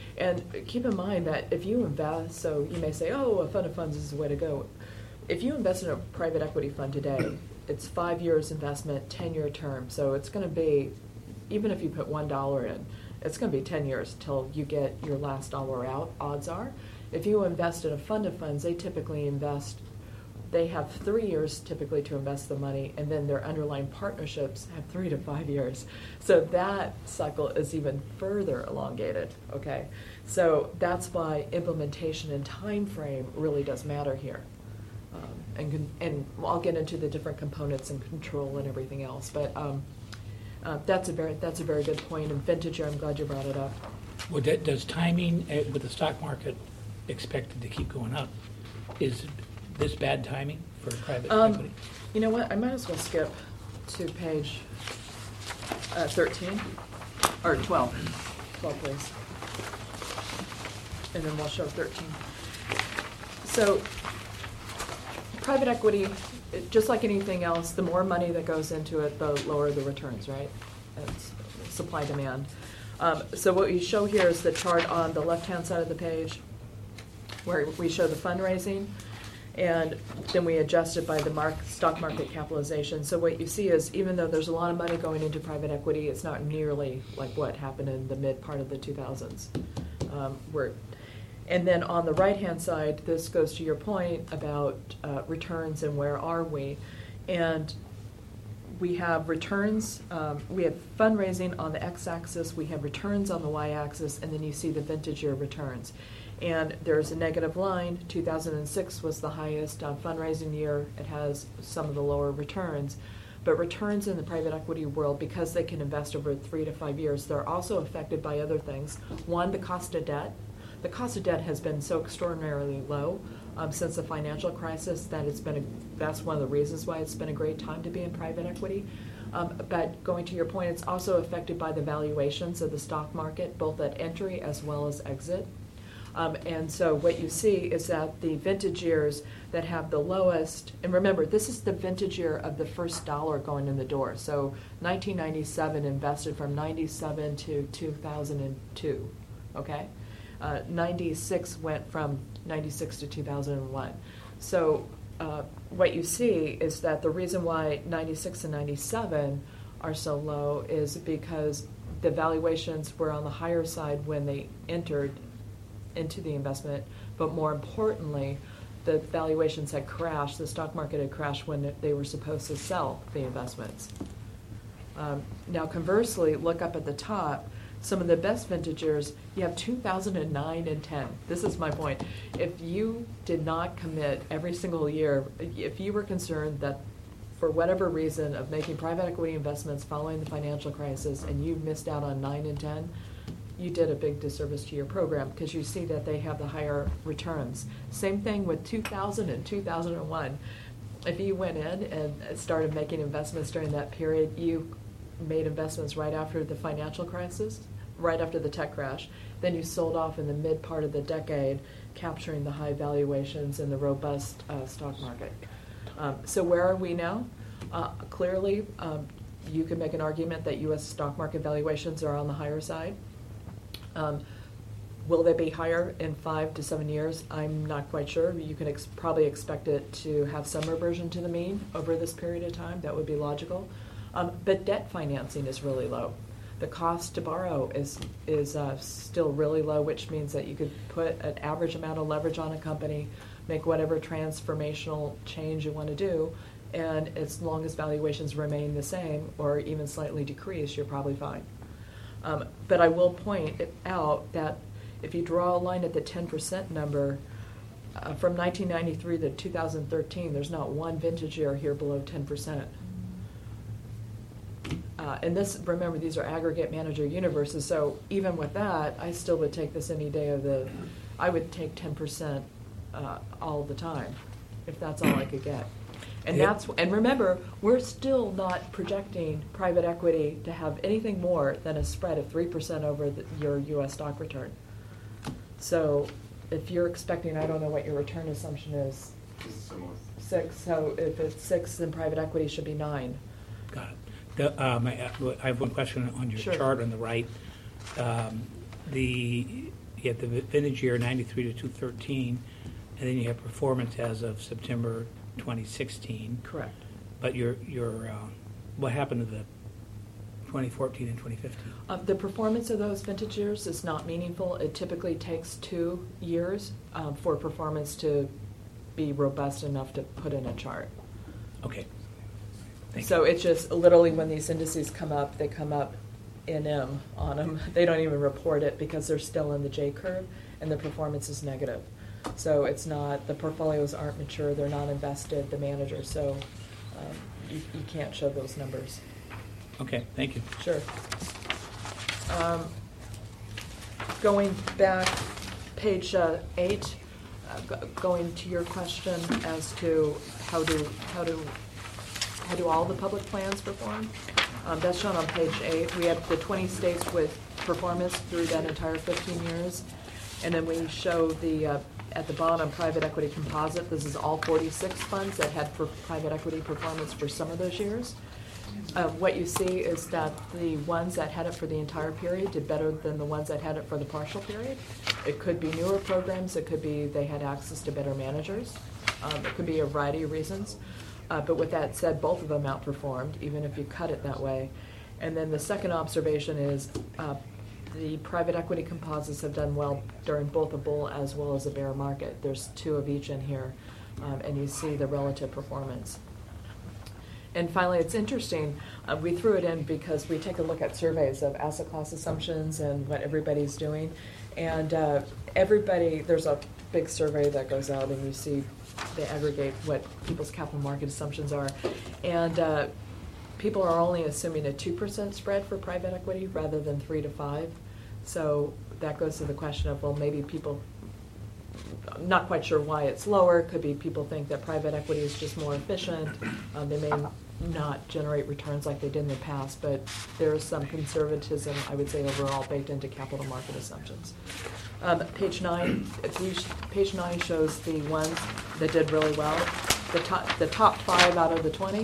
And keep in mind that if you invest, so you may say, oh, a fund of funds is the way to go. If you invest in a private equity fund today, it's 5 years investment, 10-year term. So it's going to be, even if you put $1 in, it's going to be 10 years till you get your last dollar out, odds are. If you invest in a fund of funds, they typically invest, they have 3 years typically to invest the money, and then their underlying partnerships have 3 to 5 years. So that cycle is even further elongated, okay? So that's why implementation and time frame really does matter here. And I'll get into the different components and control and everything else, but that's a very good point. And vintage year, I'm glad you brought it up. Well, does timing with the stock market expected to keep going up, is this bad timing for private equity? You know what? I might as well skip to page 13 or 12. 12, please. And then we'll show 13. So private equity, just like anything else, the more money that goes into it, the lower the returns, right? It's supply demand. So what we show here is the chart on the left-hand side of the page where we show the fundraising, and then we adjust it by the stock market capitalization. So what you see is, even though there's a lot of money going into private equity, it's not nearly like what happened in the mid part of the 2000s. And then on the right-hand side, this goes to your point about returns and where are we. And we have returns, we have fundraising on the x-axis, we have returns on the y-axis, and then you see the vintage year returns. And there's a negative line. 2006 was the highest fundraising year. It has some of the lower returns. But returns in the private equity world, because they can invest over 3 to 5 years, they're also affected by other things. One, the cost of debt. The cost of debt has been so extraordinarily low since the financial crisis that that's one of the reasons why it's been a great time to be in private equity. But going to your point, it's also affected by the valuations of the stock market, both at entry as well as exit. And so what you see is that the vintage years that have the lowest, and remember, this is the vintage year of the first dollar going in the door. So 1997 invested from 97 to 2002, okay? 96 went from 96 to 2001. So what you see is that the reason why 96 and 97 are so low is because the valuations were on the higher side when they entered into the investment, but more importantly, the valuations had crashed, the stock market had crashed when they were supposed to sell the investments. Now conversely, look up at the top, some of the best vintage years, you have 2009 and 10. This is my point. If you did not commit every single year, if you were concerned that for whatever reason of making private equity investments following the financial crisis and you missed out on 9 and 10, you did a big disservice to your program because you see that they have the higher returns. Same thing with 2000 and 2001. If you went in and started making investments during that period, you made investments right after the financial crisis, right after the tech crash. Then you sold off in the mid part of the decade, capturing the high valuations and the robust stock market. So where are we now? Clearly, you can make an argument that U.S. stock market valuations are on the higher side. Will they be higher in 5 to 7 years? I'm not quite sure. You can probably expect it to have some reversion to the mean over this period of time. That would be logical. But debt financing is really low. The cost to borrow is still really low, which means that you could put an average amount of leverage on a company, make whatever transformational change you want to do, and as long as valuations remain the same or even slightly decrease, you're probably fine. But I will point out that if you draw a line at the 10% number, from 1993 to 2013, there's not one vintage year here below 10%. And this, remember, these are aggregate manager universes, so even with that, I still would take this any day of I would take 10% all the time, if that's all I could get. And remember, we're still not projecting private equity to have anything more than a spread of 3% over your U.S. stock return. So if you're expecting, I don't know what your return assumption is. Similar. 6. So if it's 6, then private equity should be 9. Got it. I have one question on your Sure. chart on the right. you have the vintage year 93 to 213, and then you have performance as of September 2016. Correct. But what happened to the 2014 and 2015? The performance of those vintage years is not meaningful. It typically takes 2 years for performance to be robust enough to put in a chart. Okay. Thank So you. it's just literally when these indices come up, they come up in M on them. They don't even report it because they're still in the J curve and the performance is negative. So it's not, the portfolios aren't mature, they're not invested, the manager, so you can't show those numbers. Okay, thank you. Sure. Going back, page 8, going to your question as to how do all the public plans perform? That's shown on page 8. We have the 20 states with performance through that entire 15 years. And then we show the, at the bottom, private equity composite. This is all 46 funds that had private equity performance for some of those years. What you see is that the ones that had it for the entire period did better than the ones that had it for the partial period. It could be newer programs. It could be they had access to better managers. It could be a variety of reasons. But with that said, both of them outperformed, even if you cut it that way. And then the second observation is the private equity composites have done well during both a bull as well as a bear market. There's 2 of each in here, and you see the relative performance. And finally, it's interesting, we threw it in because we take a look at surveys of asset class assumptions and what everybody's doing. And there's a big survey that goes out and you see they aggregate what people's capital market assumptions are. And people are only assuming a 2% spread for private equity rather than 3 to 5. So that goes to the question of, well, maybe people, I'm not quite sure why it's lower. Could be people think that private equity is just more efficient. They may not generate returns like they did in the past, but there is some conservatism, I would say, overall baked into capital market assumptions. Page 9 shows the ones that did really well. The top 5 out of the 20.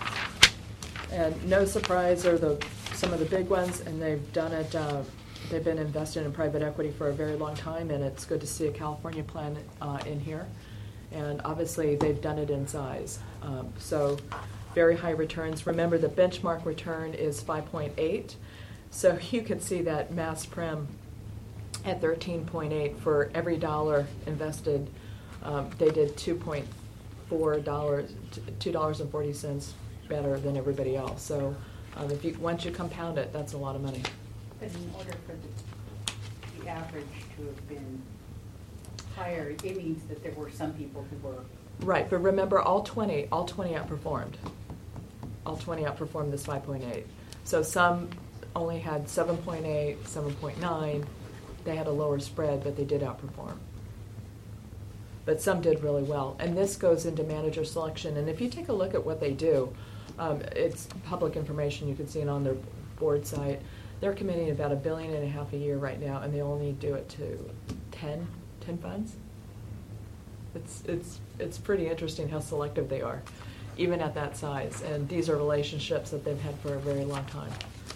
And no surprise, they're some of the big ones, and they've done it. They've been invested in private equity for a very long time, and it's good to see a California plan in here. And obviously, they've done it in size. So very high returns. Remember, the benchmark return is 5.8. So you could see that Mass Prim at 13.8 for every dollar invested, they did $2.40 better than everybody else. So once you compound it, that's a lot of money. But in order for the average to have been higher, it means that there were some people who were. Right, but remember, all 20 outperformed. All 20 outperformed this 5.8. So some only had 7.8, 7.9. They had a lower spread, but they did outperform. But some did really well. And this goes into manager selection. And if you take a look at what they do, it's public information. You can see it on their board site. They're committing about $1.5 billion a year right now, and they only do it to 10 funds. It's pretty interesting how selective they are, even at that size. And these are relationships that they've had for a very long time.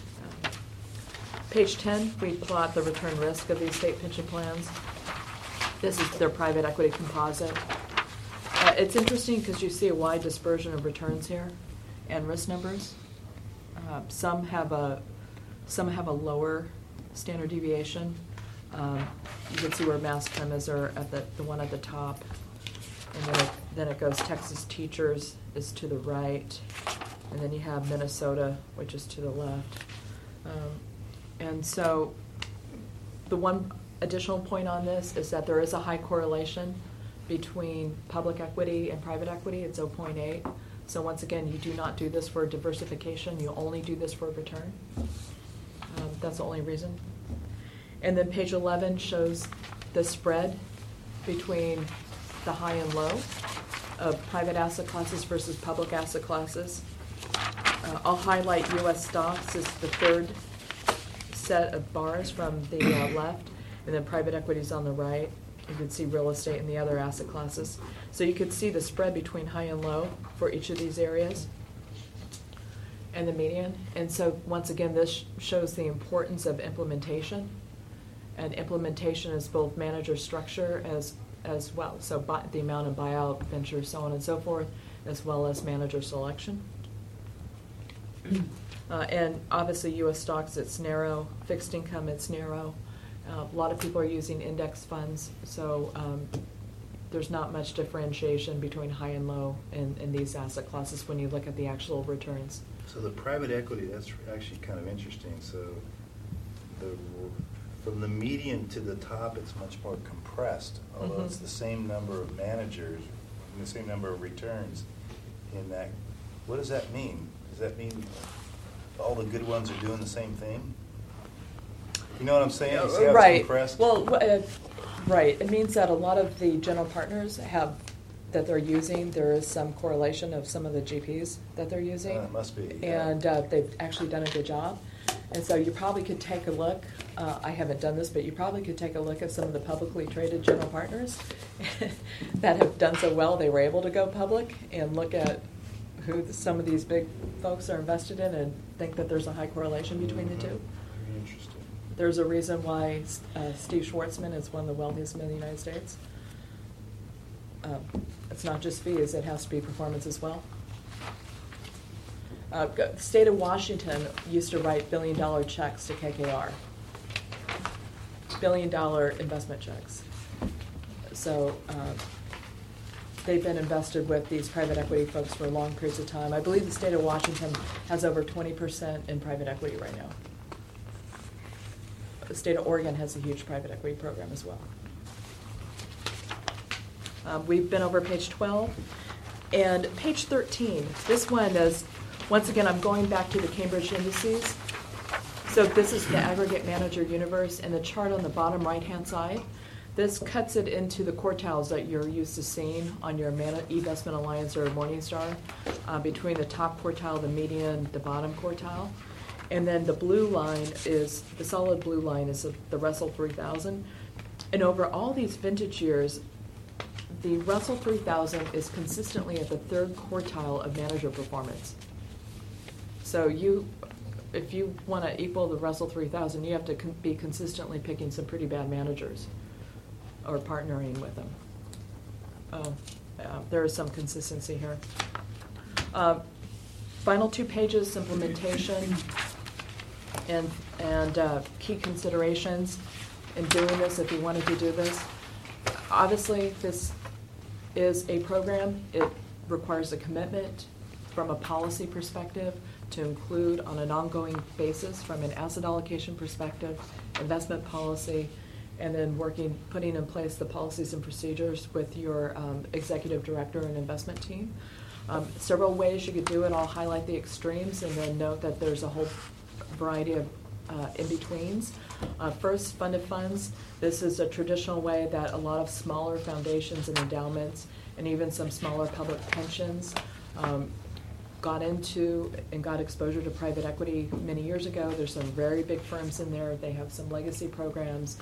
Page 10, we plot the return risk of these state pension plans. This is their private equity composite. It's interesting because you see a wide dispersion of returns here and risk numbers. Some have a lower standard deviation. You can see where Mass Prim is at the one at the top. And then it goes Texas Teachers is to the right. And then you have Minnesota, which is to the left. And so the one additional point on this is that there is a high correlation between public equity and private equity. It's 0.8. So once again, you do not do this for diversification. You only do this for return. That's the only reason. And then page 11 shows the spread between the high and low of private asset classes versus public asset classes. I'll highlight U.S. stocks as the third set of bars from the left, and then private equities on the right. You can see real estate and the other asset classes. So you could see the spread between high and low for each of these areas and the median. And so once again, this shows the importance of implementation And implementation is both manager structure as well, so the amount of buyout, venture, so on and so forth, as well as manager selection. And obviously U.S. stocks, it's narrow. Fixed income, it's narrow. A lot of people are using index funds, so there's not much differentiation between high and low in these asset classes when you look at the actual returns. So the private equity, that's actually kind of interesting. So from the median to the top, it's much more compressed, although it's the same number of managers and the same number of returns in that. What does that mean? Does that mean all the good ones are doing the same thing? You know what I'm saying? You see how Right. it's compressed? Well, right. It means that a lot of the general partners that they're using, there is some correlation of some of the GPs that they're using. It must be. Yeah. And they've actually done a good job. And so you probably could take a look, I haven't done this, but you probably could take a look at some of the publicly traded general partners that have done so well they were able to go public, and look at who some of these big folks are invested in and think that there's a high correlation between the two. Very interesting. There's a reason why Steve Schwartzman is one of the wealthiest men in the United States. It's not just fees, it has to be performance as well. The state of Washington used to write billion-dollar checks to KKR. Billion-dollar investment checks. So they've been invested with these private equity folks for long periods of time. I believe the state of Washington has over 20% in private equity right now. The state of Oregon has a huge private equity program as well. We've been over page 12. And page 13, this one is, once again, I'm going back to the Cambridge indices. So this is the aggregate manager universe, and the chart on the bottom right-hand side, this cuts it into the quartiles that you're used to seeing on your eVestment Alliance or Morningstar, between the top quartile, the median, the bottom quartile. And then the blue line is, the solid blue line is the Russell 3000. And over all these vintage years, the Russell 3000 is consistently at the third quartile of manager performance. So if you want to equal the Russell 3000, you have to be consistently picking some pretty bad managers or partnering with them. There is some consistency here. Final 2 pages, implementation and key considerations in doing this if you wanted to do this. Obviously, this is a program. It requires a commitment from a policy perspective to include on an ongoing basis from an asset allocation perspective, investment policy, and then putting in place the policies and procedures with your executive director and investment team. Several ways you could do it. I'll highlight the extremes and then note that there's a whole variety of in-betweens. First, funded funds. This is a traditional way that a lot of smaller foundations and endowments and even some smaller public pensions got into and got exposure to private equity many years ago. There's some very big firms in there. They have some legacy programs.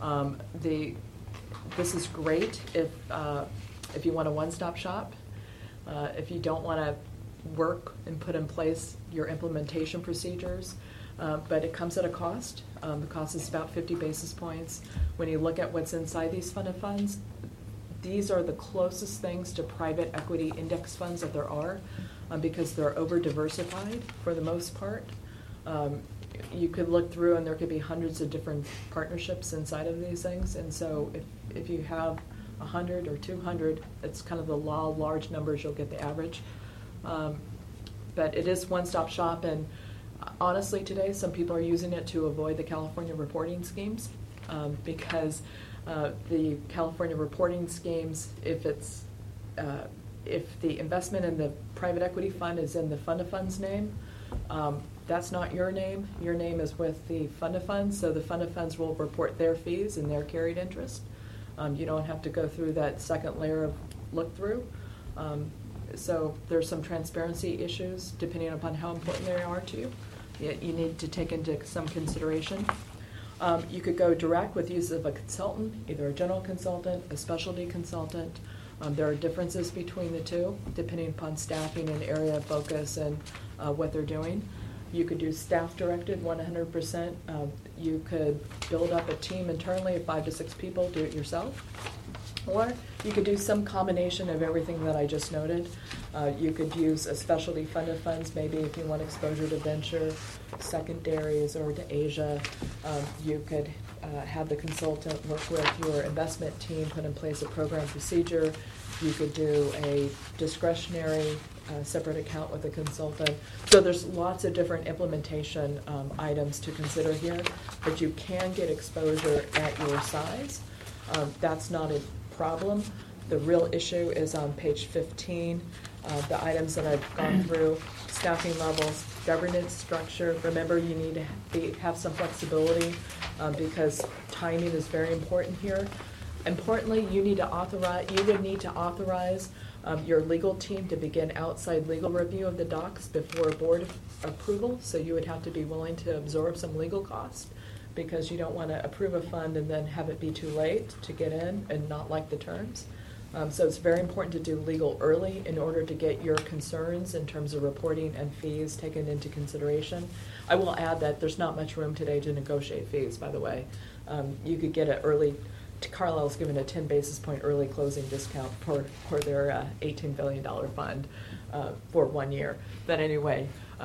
This is great if you want a one-stop shop. If you don't want to work and put in place your implementation procedures, but it comes at a cost. The cost is about 50 basis points. When you look at what's inside these funded funds, these are the closest things to private equity index funds that there are, because they're over-diversified for the most part. You could look through and there could be hundreds of different partnerships inside of these things, and so if you have 100 or 200, it's kind of the law of large numbers, you'll get the average. But it is one-stop shop, and honestly today some people are using it to avoid the California reporting schemes, because the California reporting schemes, if the investment in the private equity fund is in the fund of funds name, that's not your name. Your name is with the fund of funds, so the fund of funds will report their fees and their carried interest. You don't have to go through that second layer of look-through. So there's some transparency issues depending upon how important they are to you. You need to take into some consideration. You could go direct with use of a consultant, either a general consultant, a specialty consultant. There are differences between the two depending upon staffing and area of focus and what they're doing. You could do staff-directed 100%. You could build up a team internally of 5 to 6 people, do it yourself. Or you could do some combination of everything that I just noted. You could use a specialty fund of funds, maybe if you want exposure to venture, secondaries, or to Asia. You could have the consultant work with your investment team, put in place a program procedure. You could do a discretionary separate account with a consultant. So there's lots of different implementation items to consider here, but you can get exposure at your size. That's not a problem. The real issue is on page 15, the items that I've gone through, staffing levels, governance structure. Remember, you need to have some flexibility because timing is very important here. Importantly, you would need to authorize your legal team to begin outside legal review of the docs before board approval. So you would have to be willing to absorb some legal costs because you don't want to approve a fund and then have it be too late to get in and not like the terms. So it's very important to do legal early in order to get your concerns in terms of reporting and fees taken into consideration. I will add that there's not much room today to negotiate fees, by the way. You could get an early, Carlisle's given a 10 basis point early closing discount for their $18 billion fund for 1 year. But anyway,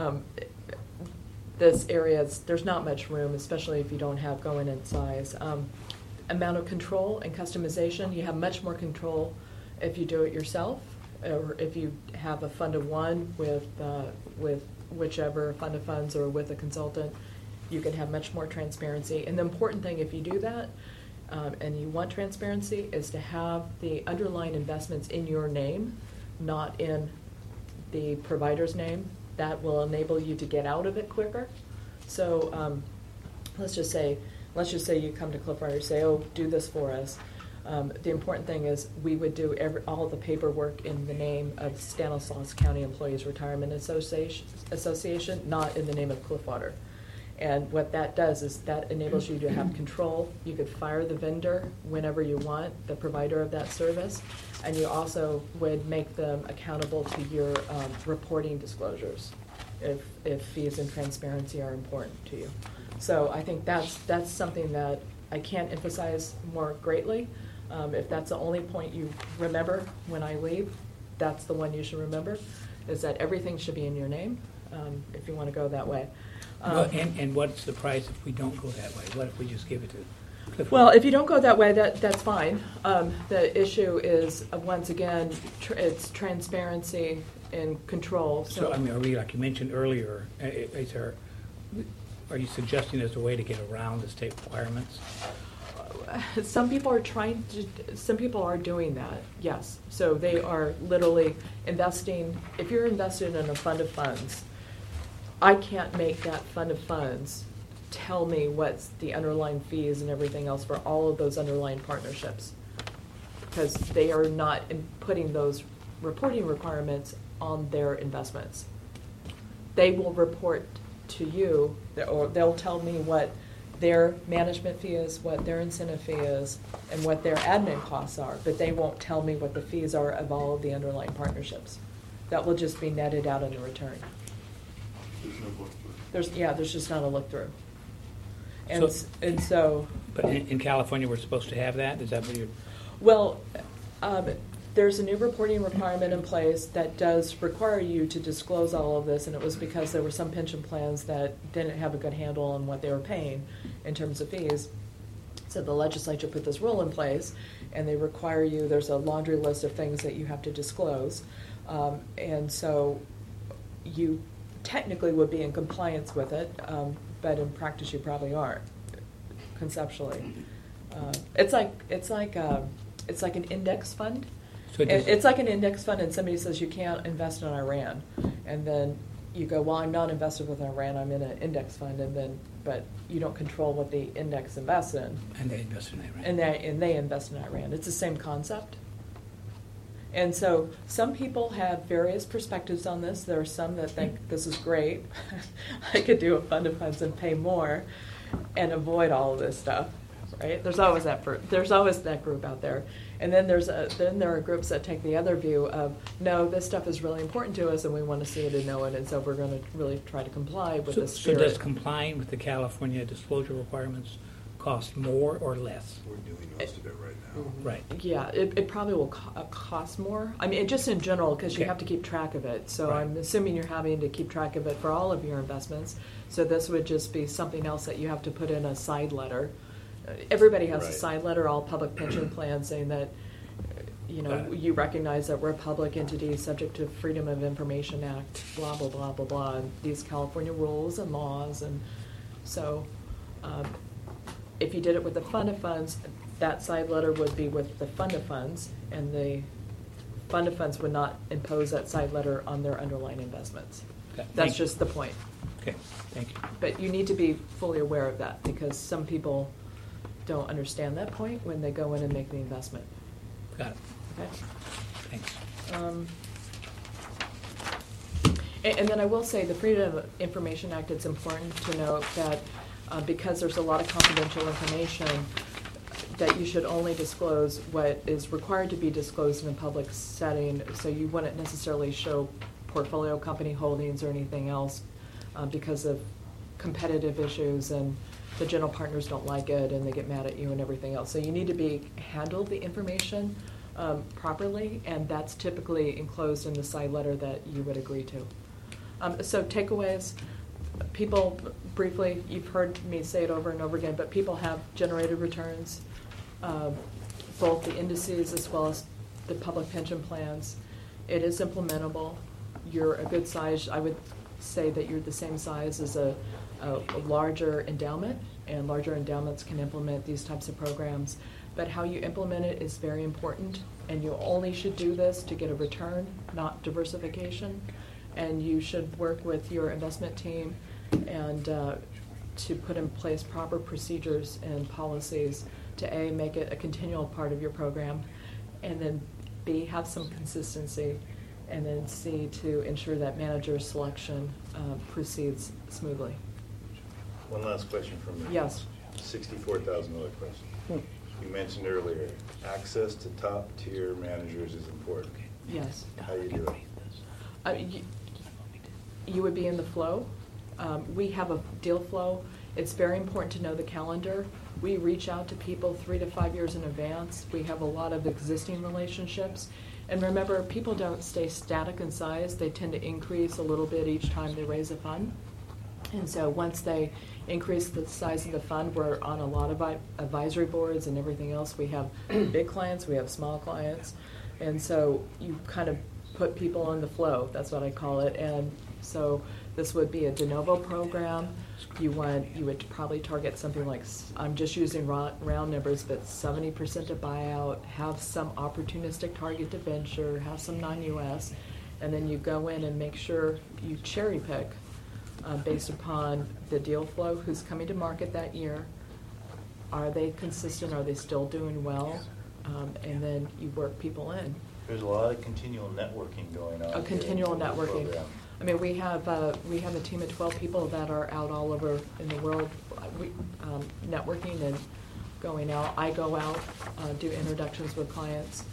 this area, there's not much room, especially if you don't have going in size. Amount of control and customization, you have much more control if you do it yourself, or if you have a fund of one with whichever fund of funds or with a consultant. You can have much more transparency. And the important thing, if you do that, and you want transparency, is to have the underlying investments in your name, not in the provider's name. That will enable you to get out of it quicker. So let's just say you come to Cliffwater and say, oh, do this for us. The important thing is we would do all the paperwork in the name of Stanislaus County Employees Retirement Association, not in the name of Cliffwater. And what that does is that enables you to have control. You could fire the vendor whenever you want, the provider of that service, and you also would make them accountable to your reporting disclosures if fees and transparency are important to you. So I think that's something that I can't emphasize more greatly. If that's the only point you remember when I leave, that's the one you should remember, is that everything should be in your name if you want to go that way. Well, and what's the price if we don't go that way? What if we just give it to Clifford? Well, if you don't go that way, that's fine. The issue is, once again, it's transparency and control. So I mean, like you mentioned earlier, are you suggesting there's a way to get around the state requirements? Some people are doing that, yes. So they are literally investing. If you're invested in a fund of funds, I can't make that fund of funds tell me what's the underlying fees and everything else for all of those underlying partnerships, because they are not putting those reporting requirements on their investments. They will report to you, or they'll tell me what their management fee is, what their incentive fee is, and what their admin costs are, but they won't tell me what the fees are of all of the underlying partnerships. That will just be netted out in the return. There's no look through. There's just not a look through. But in California, we're supposed to have that? Is that what you're... Well, there's a new reporting requirement in place that does require you to disclose all of this, and it was because there were some pension plans that didn't have a good handle on what they were paying in terms of fees. So the legislature put this rule in place, and they require you, there's a laundry list of things that you have to disclose. And so you technically would be in compliance with it, but in practice you probably aren't, conceptually. It's like an index fund. So It's like an index fund, and somebody says you can't invest in Iran, and then you go, well, I'm not invested with Iran, I'm in an index fund, but you don't control what the index invests in. And they invest in Iran. And they invest in Iran. It's the same concept. And so some people have various perspectives on this. There are some that think this is great. I could do a fund of funds and pay more and avoid all of this stuff. right? There's always that group out there. And then there are groups that take the other view of, no, this stuff is really important to us and we want to see it and know it, and so we're going to really try to comply with the So spirit. does complying with the California disclosure requirements cost more or less? We're doing most of it right now. Right. Yeah, it probably will cost more. I mean, just in general, because you Okay. have to keep track of it. So Right. I'm assuming you're having to keep track of it for all of your investments. So this would just be something else that you have to put in a side letter. Everybody has a Right. side letter, all public pension plans, saying that, Got it. you recognize that we're a public entity subject to Freedom of Information Act, blah, blah, blah, blah, blah, and these California rules and laws. And so if you did it with the fund of funds, that side letter would be with the fund of funds, and the fund of funds would not impose that side letter on their underlying investments. Okay, That's thank you. just the point. Okay, thank you. But you need to be fully aware of that, because some people don't understand that point when they go in and make the investment. Got it. Okay? Thanks. And then I will say, the Freedom of Information Act, it's important to note that because there's a lot of confidential information, that you should only disclose what is required to be disclosed in a public setting. So you wouldn't necessarily show portfolio company holdings or anything else because of competitive issues, and the general partners don't like it and they get mad at you and everything else. So you need to handle the information properly, and that's typically enclosed in the side letter that you would agree to. So takeaways, people, briefly, you've heard me say it over and over again, but people have generated returns, both the indices as well as the public pension plans. It is implementable. You're a good size. I would say that you're the same size as a larger endowment, and larger endowments can implement these types of programs. But how you implement it is very important, and you only should do this to get a return, not diversification. And you should work with your investment team and to put in place proper procedures and policies to A, make it a continual part of your program, and then B, have some consistency, and then C, to ensure that manager selection proceeds smoothly. One last question from me. Yes. $64,000 question. You mentioned earlier, access to top-tier managers is important. Yes. How do you do it? You would be in the flow. We have a deal flow. It's very important to know the calendar. We reach out to people 3 to 5 years in advance. We have a lot of existing relationships. And remember, people don't stay static in size. They tend to increase a little bit each time they raise a fund. And so once they increase the size of the fund, we're on a lot of advisory boards and everything else. We have big clients, we have small clients. And so you kind of put people on the flow. That's what I call it. And so this would be a de novo program. You would probably target something like, I'm just using round numbers, but 70% to buyout, have some opportunistic target to venture, have some non-US, and then you go in and make sure you cherry pick based upon the deal flow, who's coming to market that year, are they consistent, are they still doing well, and then you work people in. There's a lot of continual networking going on. A here continual in the networking. program. I mean, we have a team of 12 people that are out all over in the world, networking and going out. I go out, do introductions with clients.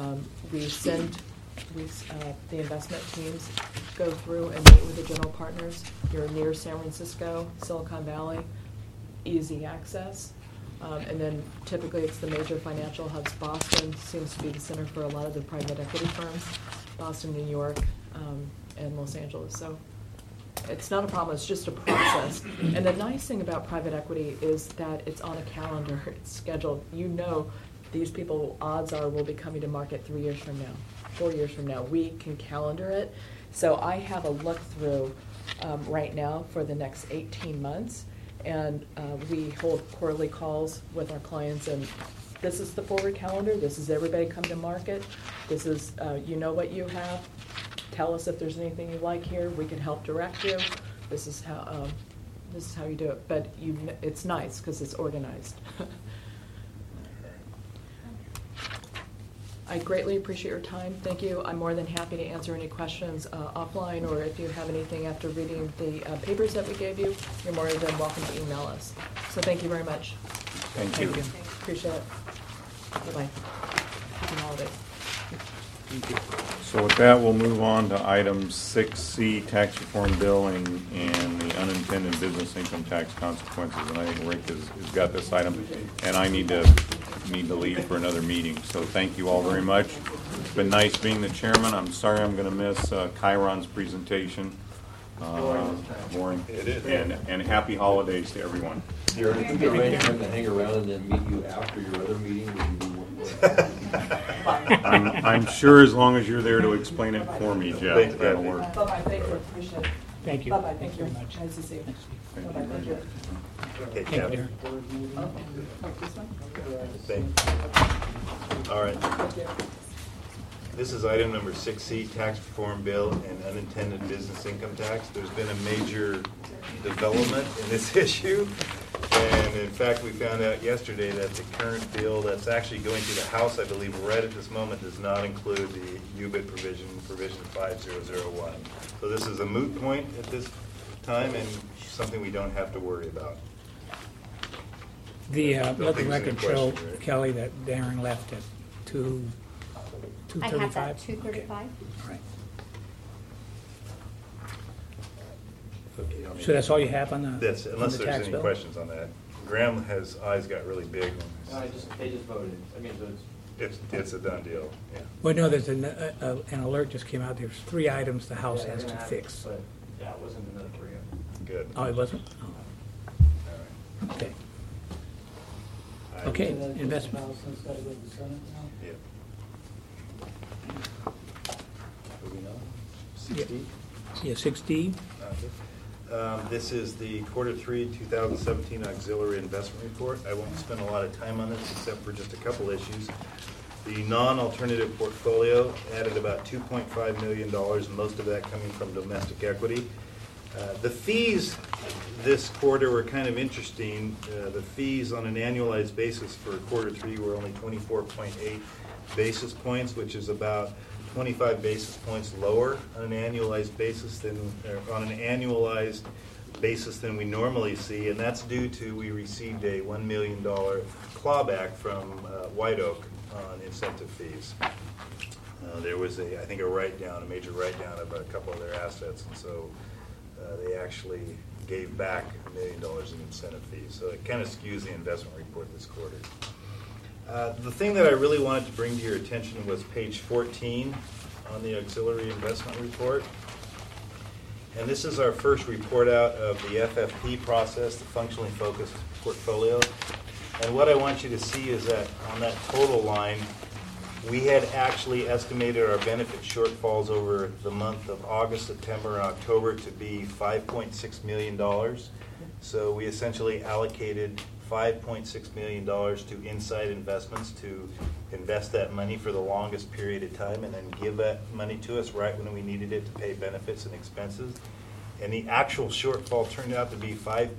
The investment teams go through and meet with the general partners. You're near San Francisco, Silicon Valley, easy access. And then typically it's the major financial hubs. Boston seems to be the center for a lot of the private equity firms. Boston, New York, and Los Angeles. So it's not a problem, it's just a process. And the nice thing about private equity is that it's on a calendar, it's scheduled. You know these people, odds are, will be coming to market 3 years from now, 4 years from now. We can calendar it. So I have a look through right now for the next 18 months. And we hold quarterly calls with our clients, and this is the forward calendar. This is everybody coming to market. This is, you know what you have. Tell us if there's anything you like here. We can help direct you. This is how you do it. But it's nice because it's organized. I greatly appreciate your time. Thank you. I'm more than happy to answer any questions offline, or if you have anything after reading the papers that we gave you, you're more than welcome to email us. So thank you very much. Thank you. Appreciate it. Bye-bye. Happy holidays. So with that, we'll move on to item 6C, tax reform billing and the unintended business income tax consequences. And I think Rick has got this item, and I need to leave for another meeting. So thank you all very much. It's been nice being the chairman. I'm sorry I'm going to miss Chiron's presentation. Boring. It is. And happy holidays to everyone. You're going to arrange for him to hang around and then meet you after your other meeting? Would you do I'm sure as long as you're there to explain it for me, Jeff, that'll work. Bye-bye, thank you, appreciate it. Thank you. Bye-bye, Thanks thank you. very much. Nice to see you. Nice to meet you. Bye-bye, thank you. Okay, Thank Jeff. you, Darren. Thank you. All right. This is item number 6C, tax reform bill and unintended business income tax. There's been a major development in this issue. And in fact, we found out yesterday that the current bill that's actually going through the House, I believe, right at this moment, does not include the UBIT provision 5001. So this is a moot point at this time and something we don't have to worry about. Let the think there's any record show, question, right? Kelly, that Darren left at 2:35. I have that, 2:35. All right. So that's all you have on the That's, on unless the there's tax any bill? questions on that. Graham has eyes got really big. they just voted. I mean, so It's a done deal, yeah. Well, no, there's an alert just came out. There's 3 items the House has to fix. But that wasn't another 3 of them. Good. Oh, it wasn't? All right. Oh, okay. I- Okay, investment. Yeah. Moving on. Yeah. 6D. Yeah, 6D. This is the quarter 3 2017 auxiliary investment report. I won't spend a lot of time on this except for just a couple issues. The non-alternative portfolio added about $2.5 million, most of that coming from domestic equity. The fees this quarter were kind of interesting. The fees on an annualized basis for quarter 3 were only 24.8 basis points, which is about 25 basis points lower on an annualized basis than we normally see, and that's due to we received a $1 million clawback from White Oak on incentive fees. There was I think a major write-down of a couple of their assets, and so they actually gave back $1 million in incentive fees. So it kind of skews the investment report this quarter. The thing that I really wanted to bring to your attention was page 14 on the auxiliary investment report. And this is our first report out of the FFP process, the functionally focused portfolio. And what I want you to see is that on that total line, we had actually estimated our benefit shortfalls over the month of August, September, and October to be $5.6 million. So we essentially allocated $5.6 million to inside investments to invest that money for the longest period of time and then give that money to us right when we needed it to pay benefits and expenses. And the actual shortfall turned out to be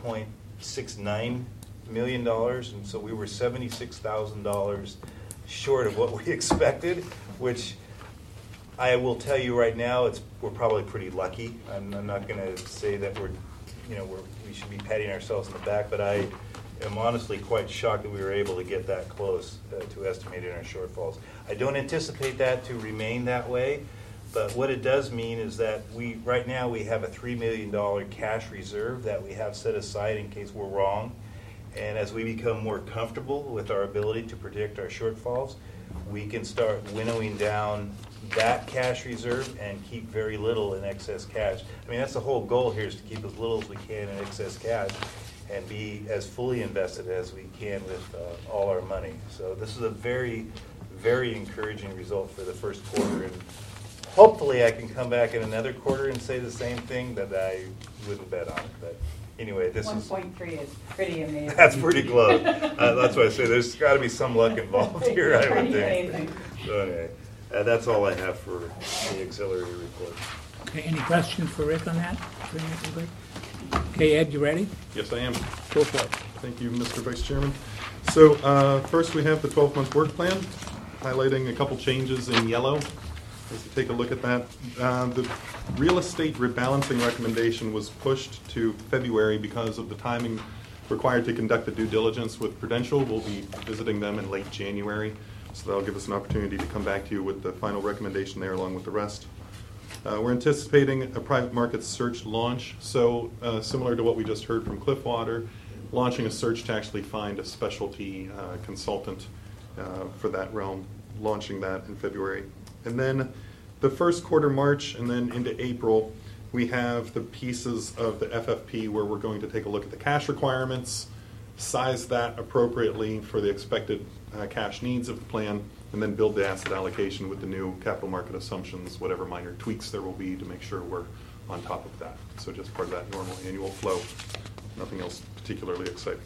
$5.69 million, and so we were $76,000 short of what we expected, which I will tell you right now, we're probably pretty lucky. I'm not going to say that we should be patting ourselves on the back, but I am honestly quite shocked that we were able to get that close to estimating our shortfalls. I don't anticipate that to remain that way, but what it does mean is that right now we have a $3 million cash reserve that we have set aside in case we're wrong. And as we become more comfortable with our ability to predict our shortfalls, we can start winnowing down that cash reserve and keep very little in excess cash. I mean, that's the whole goal here, is to keep as little as we can in excess cash and be as fully invested as we can with all our money. So this is a very, very encouraging result for the first quarter. And hopefully I can come back in another quarter and say the same thing, that I wouldn't bet on it. But anyway, this is 1.3 is pretty amazing. that's pretty close. That's why I say there's got to be some luck involved here, I would Pretty think. amazing. So anyway, that's all I have for the auxiliary report. Okay, any questions for Rick on that? Anybody? Okay, Ed, you ready? Yes, I am. Go for it. Thank you, Mr. Vice Chairman. So first we have the 12-month work plan, highlighting a couple changes in yellow. Let's take a look at that. The real estate rebalancing recommendation was pushed to February because of the timing required to conduct the due diligence with Prudential. We'll be visiting them in late January, so that'll give us an opportunity to come back to you with the final recommendation there along with the rest. We're anticipating a private market search launch, so similar to what we just heard from Cliffwater, launching a search to actually find a specialty consultant for that realm, launching that in February. And then the first quarter March and then into April, we have the pieces of the FFP where we're going to take a look at the cash requirements, size that appropriately for the expected cash needs of the plan, and then build the asset allocation with the new capital market assumptions, whatever minor tweaks there will be to make sure we're on top of that. So just part of that normal annual flow. Nothing else particularly exciting.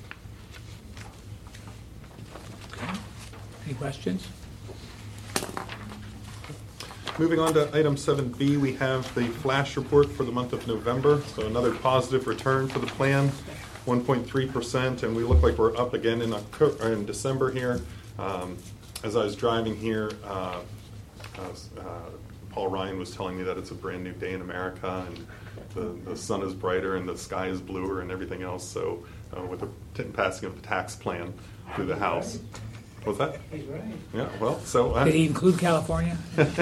Okay. Any questions? Moving on to item 7B, we have the flash report for the month of November. So another positive return for the plan, 1.3%, and we look like we're up again in December here. As I was driving here, Paul Ryan was telling me that it's a brand new day in America, and the sun is brighter and the sky is bluer and everything else. So with the passing of the tax plan through the House. What's that? He's right. Yeah, well, so... Did he include California?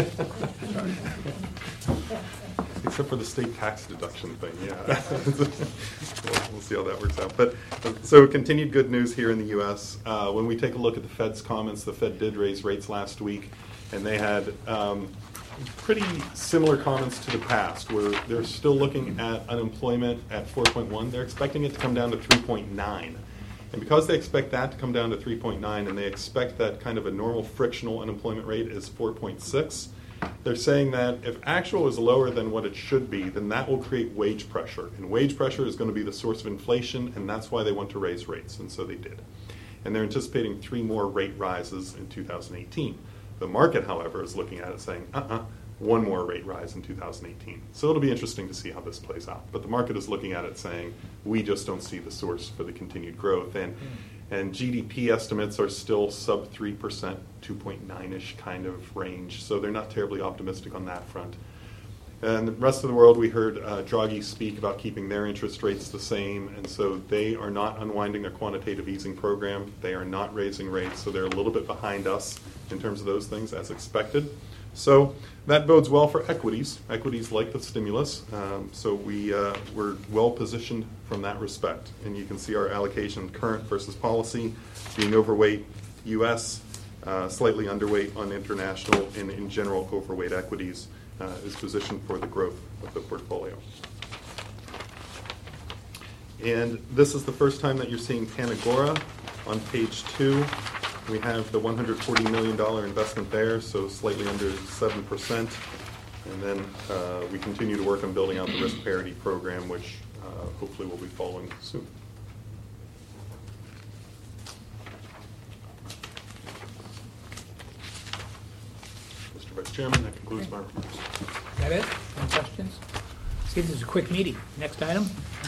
Except for the state tax deduction thing, yeah. We'll see how that works out. But so continued good news here in the U.S. When we take a look at the Fed's comments, the Fed did raise rates last week, and they had pretty similar comments to the past, where they're still looking at unemployment at 4.1. They're expecting it to come down to 3.9. And because they expect that to come down to 3.9, and they expect that kind of a normal frictional unemployment rate is 4.6, they're saying that if actual is lower than what it should be, then that will create wage pressure. And wage pressure is going to be the source of inflation, and that's why they want to raise rates, and so they did. And they're anticipating 3 more rate rises in 2018. The market, however, is looking at it saying, 1 more rate rise in 2018. So it'll be interesting to see how this plays out. But the market is looking at it saying, we just don't see the source for the continued growth. And GDP estimates are still sub 3%, 2.9-ish kind of range. So they're not terribly optimistic on that front. And the rest of the world, we heard Draghi speak about keeping their interest rates the same. And so they are not unwinding their quantitative easing program. They are not raising rates. So they're a little bit behind us in terms of those things as expected. So that bodes well for equities. Equities like the stimulus. So we're well positioned from that respect. And you can see our allocation current versus policy being overweight U.S., slightly underweight on international, and in general overweight equities is positioned for the growth of the portfolio. And this is the first time that you're seeing PanAgora on page 2. We have the $140 million investment there, so slightly under 7%. And then we continue to work on building out the risk parity program, which hopefully we'll be following soon. Mr. Vice Chairman, that concludes my remarks. Is that it? Any questions? See, this is a quick meeting. Next item?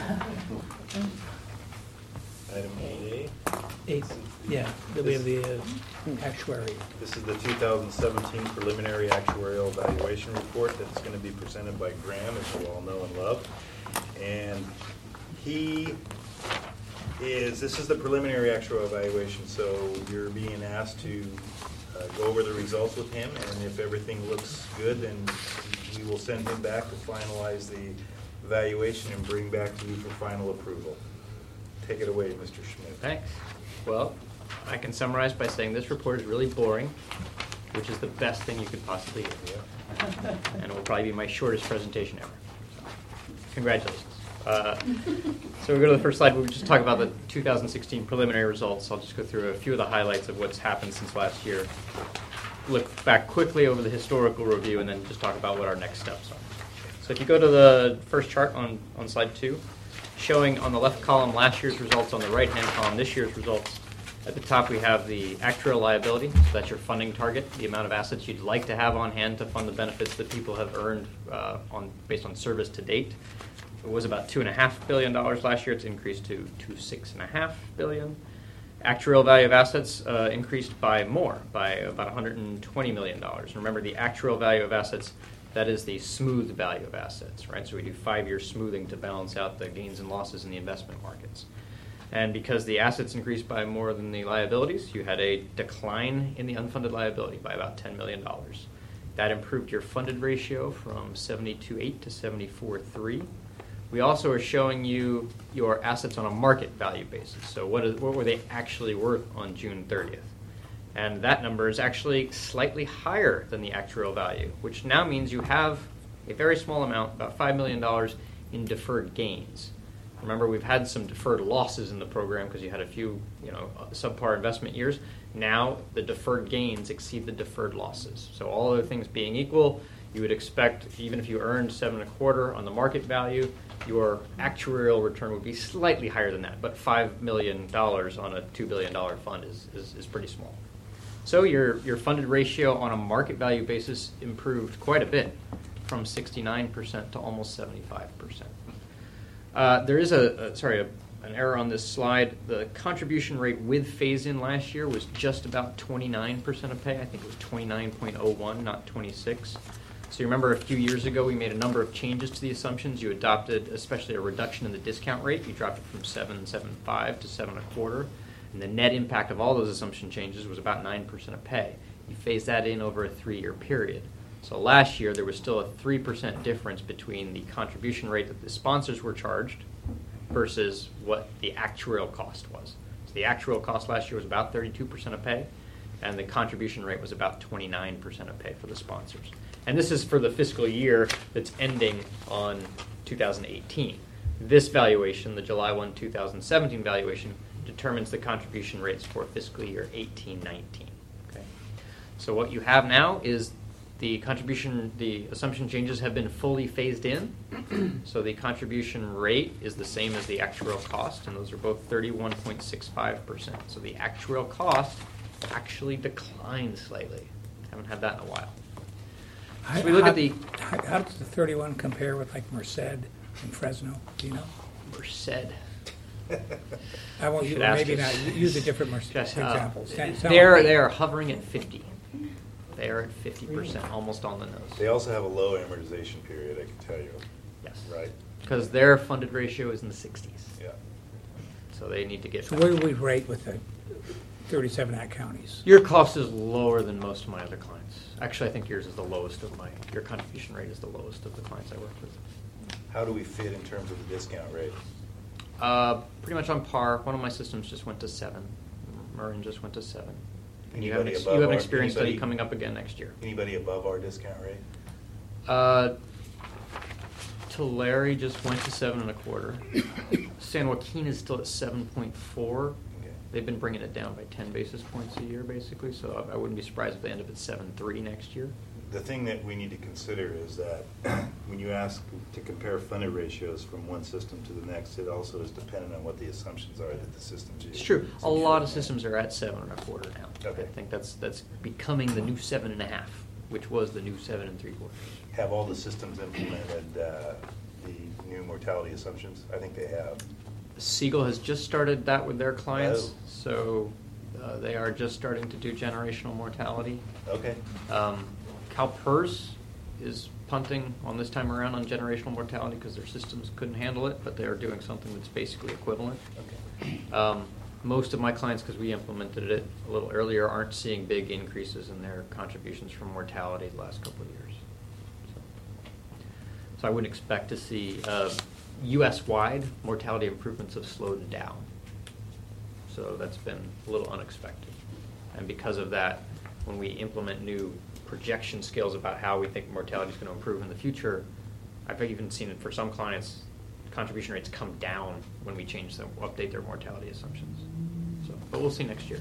Item 8A. 8. Yeah, then we have the actuary. This is the 2017 preliminary actuarial evaluation report that's going to be presented by Graham, as you all know and love. And this is the preliminary actuarial evaluation, so you're being asked to go over the results with him, and if everything looks good, then we will send him back to finalize the evaluation and bring back to you for final approval. Take it away, Mr. Schmidt. Thanks. Well, I can summarize by saying this report is really boring, which is the best thing you could possibly hear. And it will probably be my shortest presentation ever. So, congratulations. So we go to the first slide. We'll just talk about the 2016 preliminary results. I'll just go through a few of the highlights of what's happened since last year. Look back quickly over the historical review, and then just talk about what our next steps are. So if you go to the first chart on slide 2, showing on the left column last year's results, on the right-hand column this year's results. At the top we have the actuarial liability, so that's your funding target, the amount of assets you'd like to have on hand to fund the benefits that people have earned based on service to date. It was about $2.5 billion last year. It's increased to $6.5 billion. Actuarial value of assets increased by more, by about $120 million. And remember, the actuarial value of assets, that is the smooth value of assets, right? So we do 5-year smoothing to balance out the gains and losses in the investment markets. And because the assets increased by more than the liabilities, you had a decline in the unfunded liability by about $10 million. That improved your funded ratio from 72.8 to 74.3. We also are showing you your assets on a market value basis. So what were they actually worth on June 30th? And that number is actually slightly higher than the actuarial value, which now means you have a very small amount, about $5 million, in deferred gains. Remember, we've had some deferred losses in the program because you had a few, subpar investment years. Now the deferred gains exceed the deferred losses. So all other things being equal, you would expect, even if you earned 7.25 on the market value, your actuarial return would be slightly higher than that. But $5 million on a $2 billion fund is pretty small. So your funded ratio on a market value basis improved quite a bit, from 69% to almost 75%. There is an error on this slide. The contribution rate with phase-in last year was just about 29% of pay. I think it was 29.01, not 26. So you remember a few years ago we made a number of changes to the assumptions. You adopted especially a reduction in the discount rate. You dropped it from 7.75 to 7.25. And the net impact of all those assumption changes was about 9% of pay. You phased that in over a 3-year period. So last year there was still a 3% difference between the contribution rate that the sponsors were charged versus what the actuarial cost was. So the actuarial cost last year was about 32% of pay, and the contribution rate was about 29% of pay for the sponsors. And this is for the fiscal year that's ending on 2018. This valuation, the July 1, 2017 valuation, determines the contribution rates for fiscal year 18-19. Okay? So what you have now is the assumption changes have been fully phased in. So the contribution rate is the same as the actuarial cost, and those are both 31.65%. So the actuarial cost actually declined slightly. Haven't had that in a while. So we look at the... How does the 31 compare with like Merced and Fresno? Do you know? Merced. I won't use, maybe not use a different examples. They are hovering at 50. They are at 50%, almost on the nose. They also have a low amortization period, I can tell you. Yes. Right? Because their funded ratio is in the 60s. Yeah. So they need to get So back. where do we rate with the 37 Act counties? Your cost is lower than most of my other clients. Actually, I think yours is the lowest of your contribution rate is the lowest of the clients I work with. How do we fit in terms of the discount rate? Pretty much on par. One of my systems just went to 7. Marin just went to 7. And you have Anybody an above our- experience study anybody- coming up again next year. Anybody above our discount rate? Tulare just went to 7.25. San Joaquin is still at 7.4. Okay. They've been bringing it down by 10 basis points a year, basically. So I wouldn't be surprised if they end up at 7.3 next year. The thing that we need to consider is that when you ask to compare funded ratios from one system to the next, it also is dependent on what the assumptions are that the systems use. It's true. A So lot of yeah. systems are at 7.25 now. Okay. I think that's becoming the new 7.5, which was the new 7.75. Have all the systems implemented the new mortality assumptions? I think they have. Siegel has just started that with their clients, Oh. so they are just starting to do generational mortality. Okay. CalPERS is punting on this time around on generational mortality because their systems couldn't handle it, but they are doing something that's basically equivalent. Okay. Most of my clients, because we implemented it a little earlier, aren't seeing big increases in their contributions from mortality the last couple of years. So I wouldn't expect to see U.S.-wide mortality improvements have slowed down. So that's been a little unexpected. And because of that, when we implement new projection scales about how we think mortality is going to improve in the future, I've even seen it for some clients, contribution rates come down when we change them, update their mortality assumptions. So, but we'll see next year.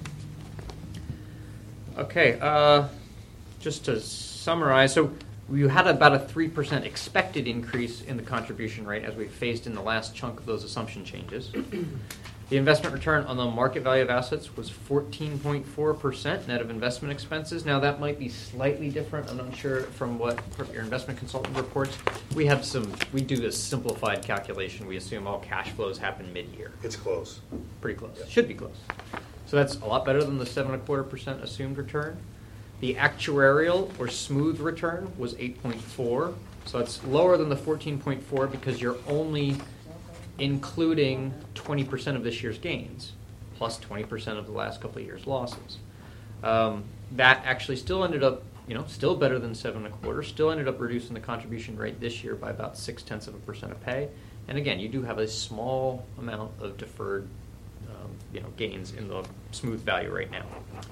Okay, just to summarize, so we had about a 3% expected increase in the contribution rate as we phased in the last chunk of those assumption changes. The investment return on the market value of assets was 14.4% net of investment expenses. Now that might be slightly different. I'm not sure from what your investment consultant reports. We do this simplified calculation. We assume all cash flows happen mid-year. It's close. Pretty close. Yeah. Should be close. So that's a lot better than the 7.25% assumed return. The actuarial or smooth return was 8.4. So it's lower than the 14.4 because you're only including 20% of this year's gains, plus 20% of the last couple of years' losses. That actually still ended up, still better than 7.25, still ended up reducing the contribution rate this year by about 0.6% of pay. And again, you do have a small amount of deferred gains in the smooth value right now.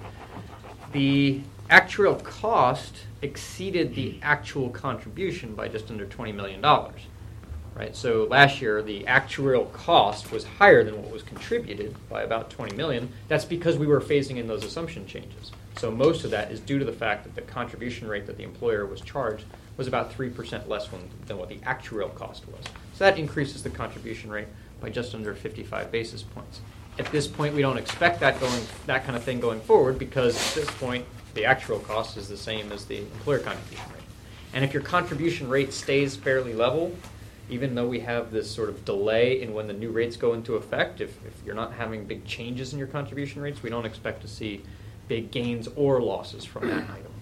The actual cost exceeded the actual contribution by just under $20 million. Right? So last year, the actuarial cost was higher than what was contributed by about $20 million. That's because we were phasing in those assumption changes. So most of that is due to the fact that the contribution rate that the employer was charged was about 3% less than what the actuarial cost was. So that increases the contribution rate by just under 55 basis points. At this point, we don't expect that kind of thing going forward, because at this point, the actuarial cost is the same as the employer contribution rate. And if your contribution rate stays fairly level, even though we have this sort of delay in when the new rates go into effect, if you're not having big changes in your contribution rates, we don't expect to see big gains or losses from that item.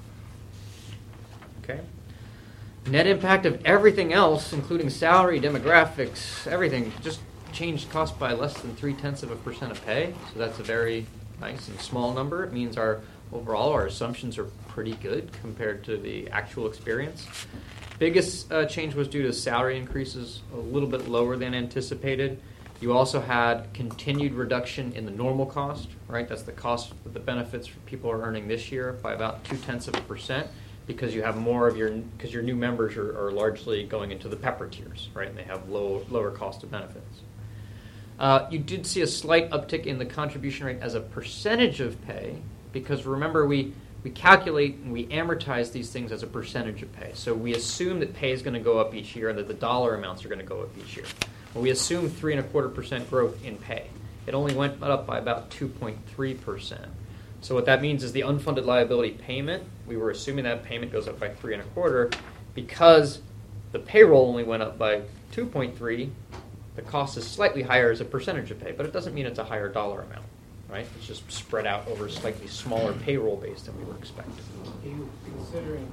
Okay? Net impact of everything else, including salary, demographics, everything, just changed cost by less than 0.3% of pay. So that's a very nice and small number. It means our assumptions are pretty good compared to the actual experience. Biggest change was due to salary increases, a little bit lower than anticipated. You also had continued reduction in the normal cost, right? That's the cost that the benefits people are earning this year by about 0.2%, because you have more of because your new members are largely going into the PEPR tiers, right? And they have lower cost of benefits. You did see a slight uptick in the contribution rate as a percentage of pay, because remember, we calculate and we amortize these things as a percentage of pay. So we assume that pay is going to go up each year and that the dollar amounts are going to go up each year. Well, we assume 3.25% growth in pay. It only went up by about 2.3%. So what that means is the unfunded liability payment, we were assuming that payment goes up by 3.25. Because the payroll only went up by 2.3, the cost is slightly higher as a percentage of pay, but it doesn't mean it's a higher dollar amount, right? It's just spread out over a slightly smaller payroll base than we were expecting. Are you considering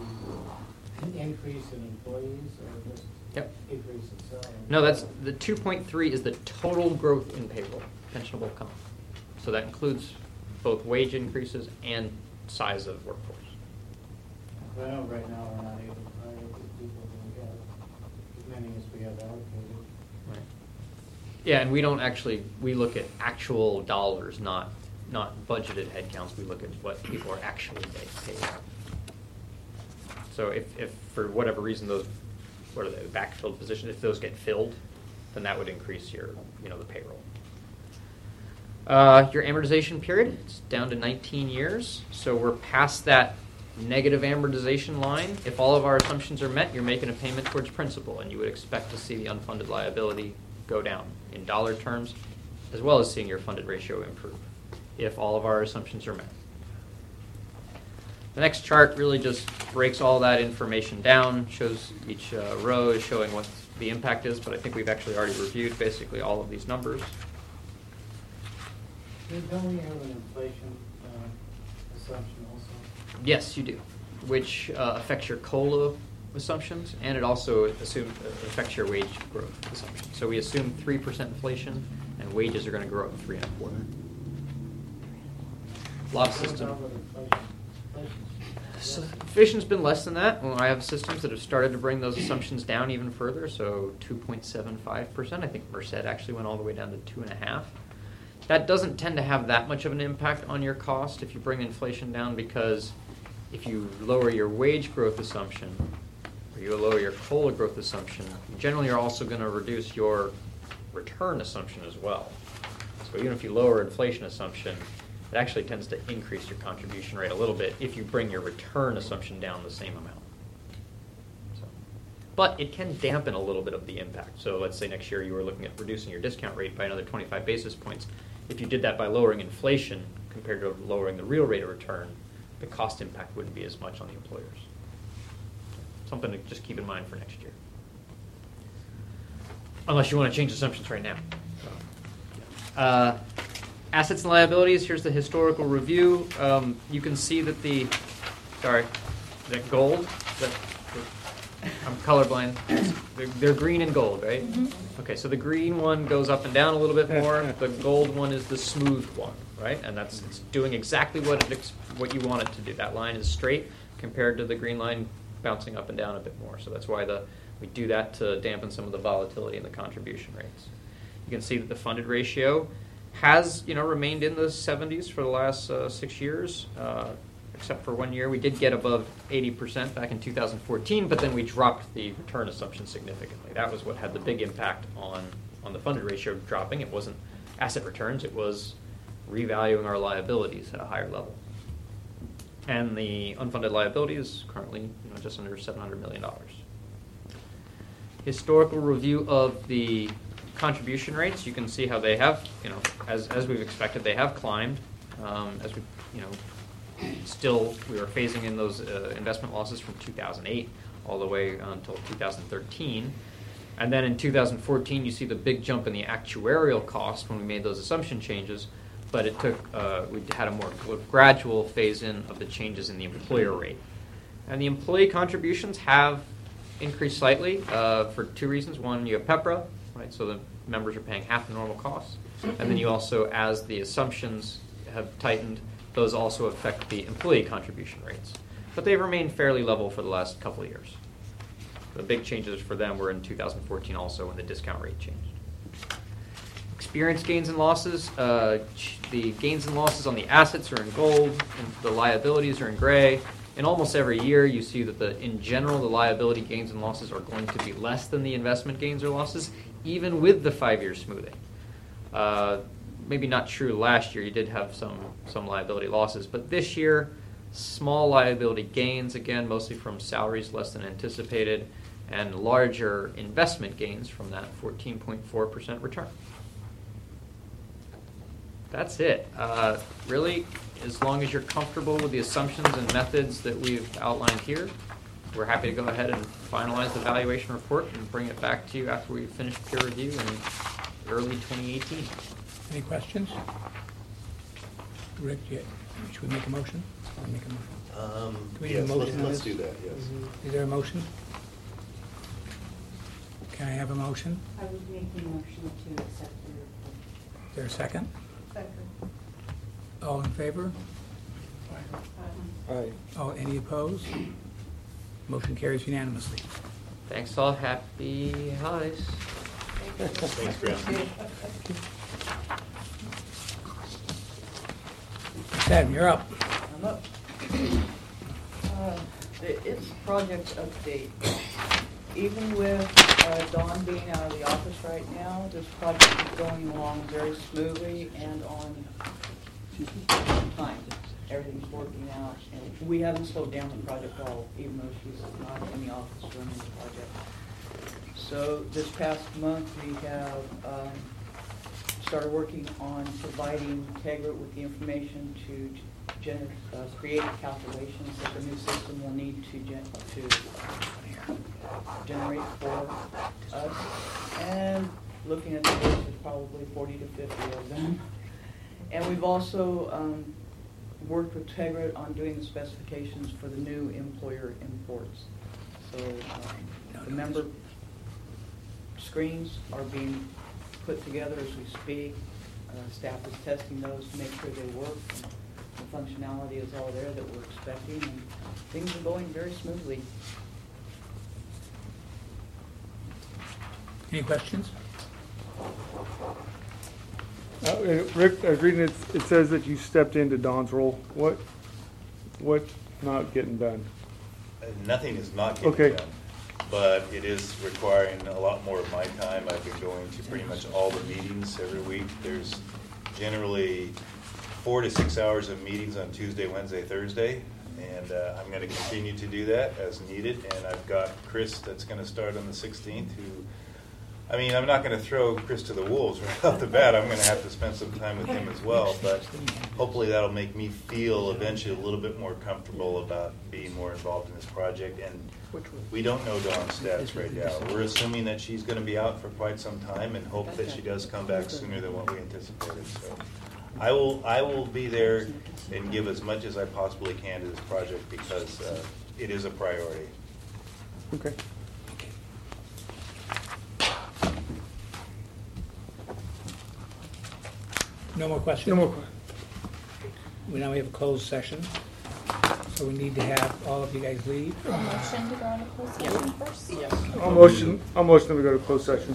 an increase in employees or just increase in salary? No, that's the 2.3 is the total growth in payroll, pensionable comp. So that includes both wage increases and size of workforce. I know right now we're not able to hire the people that we have, as many as we have allocated. Right. Yeah, and we don't actually, we look at actual dollars, not budgeted headcounts. We look at what people are actually paid. So if for whatever reason those, what are they, backfilled positions, if those get filled, then that would increase your, the payroll. Your amortization period, it's down to 19 years. So we're past that negative amortization line. If all of our assumptions are met, you're making a payment towards principal, and you would expect to see the unfunded liability go down in dollar terms, as well as seeing your funded ratio improve if all of our assumptions are met. The next chart really just breaks all that information down, shows each row is showing what the impact is, but I think we've actually already reviewed basically all of these numbers. Don't we have an inflation assumption also? Yes, you do, which affects your COLA assumptions, and it also affects your wage growth assumption. So we assume 3% inflation, and wages are going to grow at 3.25. A lot of systems. Inflation's been less than that. Well, I have systems that have started to bring those assumptions down even further, so 2.75%. I think Merced actually went all the way down to 2.5%. That doesn't tend to have that much of an impact on your cost if you bring inflation down, because if you lower your wage growth assumption or you lower your COLA growth assumption, generally you're also going to reduce your return assumption as well. So even if you lower inflation assumption, it actually tends to increase your contribution rate a little bit if you bring your return assumption down the same amount. But it can dampen a little bit of the impact. So let's say next year you were looking at reducing your discount rate by another 25 basis points. If you did that by lowering inflation compared to lowering the real rate of return, the cost impact wouldn't be as much on the employers. Something to just keep in mind for next year. Unless you want to change assumptions right now. Assets and liabilities, here's the historical review. You can see that that gold, I'm colorblind. They're green and gold, right? Okay, so the green one goes up and down a little bit more. The gold one is the smooth one, right? And it's doing exactly what you want it to do. That line is straight compared to the green line bouncing up and down a bit more. So that's why we do that to dampen some of the volatility in the contribution rates. You can see that the funded ratio has remained in the 70s for the last 6 years. Except for 1 year. We did get above 80% back in 2014, but then we dropped the return assumption significantly. That was what had the big impact on the funded ratio dropping. It wasn't asset returns, it was revaluing our liabilities at a higher level. And the unfunded liability is currently just under $700 million. Historical review of the contribution rates, you can see how they have, as we've expected, they have climbed. As we, still, we were phasing in those investment losses from 2008 all the way until 2013. And then in 2014, you see the big jump in the actuarial cost when we made those assumption changes. But it took, we had a more gradual phase-in of the changes in the employer rate. And the employee contributions have increased slightly for two reasons. One, you have PEPRA, right? So the members are paying half the normal costs. And then you also, as the assumptions have tightened, those also affect the employee contribution rates. But they've remained fairly level for the last couple of years. The big changes for them were in 2014 also when the discount rate changed. Experience gains and losses. The gains and losses on the assets are in gold, and the liabilities are in gray. And almost every year you see that in general the liability gains and losses are going to be less than the investment gains or losses, even with the 5-year smoothing. Maybe not true last year. You did have some liability losses. But this year, small liability gains, again, mostly from salaries less than anticipated, and larger investment gains from that 14.4% return. That's it. Really, as long as you're comfortable with the assumptions and methods that we've outlined here, we're happy to go ahead and finalize the valuation report and bring it back to you after we finish peer review in early 2018. Any questions? Rick, should we make a motion? I'll make a motion. Do we need a motion on let's this? do that, yes. Is there a motion? Can I have a motion? I would make the motion to accept the report. Is there a second? Second. All in favor? Aye. Oh, any opposed? Motion carries unanimously. Thanks all. Happy holidays. Thanks, Graham. Ted, you're up. I'm up. It's project update. Even with Dawn being out of the office right now, this project is going along very smoothly and on time. Everything's working out, and we haven't slowed down the project at all, even though she's not in the office running the project. So this past month, we have started working on providing Tegra with the information to create calculations that the new system will need to generate for us. And looking at the list, there's probably 40 to 50 of them. And we've also worked with Tegra on doing the specifications for the new employer imports. So the member screens are being put together as we speak. Staff is testing those to make sure they work. The functionality is all there that we're expecting, and things are going very smoothly. Any questions? Rick, I was reading it says that you stepped into Don's role. What's not getting done? Nothing is not getting Okay. done, but it is requiring a lot more of my time. I've been going to pretty much all the meetings every week. There's generally 4 to 6 hours of meetings on Tuesday, Wednesday, Thursday, and I'm going to continue to do that as needed. And I've got Chris that's going to start on the 16th, I'm not going to throw Chris to the wolves right off the bat. I'm going to have to spend some time with him as well, but hopefully that'll make me feel eventually a little bit more comfortable about being more involved in this project. And we don't know Dawn's status right now. We're assuming that she's going to be out for quite some time and hope that she does come back sooner than what we anticipated. So I will be there and give as much as I possibly can to this project because it is a priority. Okay. No more questions? No more questions. We now have a closed session, so we need to have all of you guys leave. Motion to go into closed session first? Yes. I'll motion to go to closed session.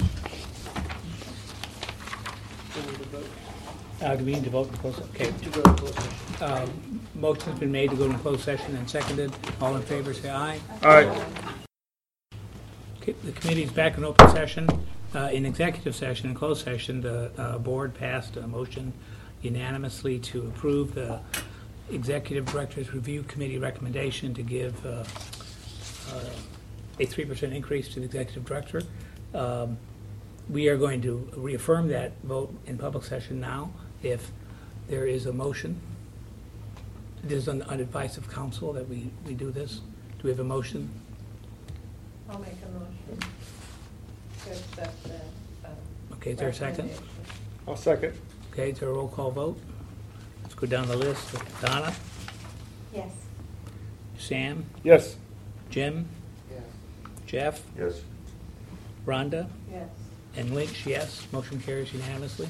Do we need to vote in closed? Okay. To go to closed session. Motion's been made to go into closed session and seconded. All in favor, say aye. All right. Okay, the committee is back in open session. In executive session and closed session, the board passed a motion unanimously to approve the Executive Director's Review Committee recommendation to give a 3% increase to the Executive Director. We are going to reaffirm that vote in public session now if there is a motion. It is on advice of council that we do this. Do we have a motion? I'll make a motion to accept the Okay, is there a second? recommendation. I'll second. Okay, is there a roll call vote? Let's go down the list. Donna, Yes. Sam, Yes. Jim, Yes. Jeff, Yes. Rhonda, Yes. and Lynch, yes. Motion carries unanimously.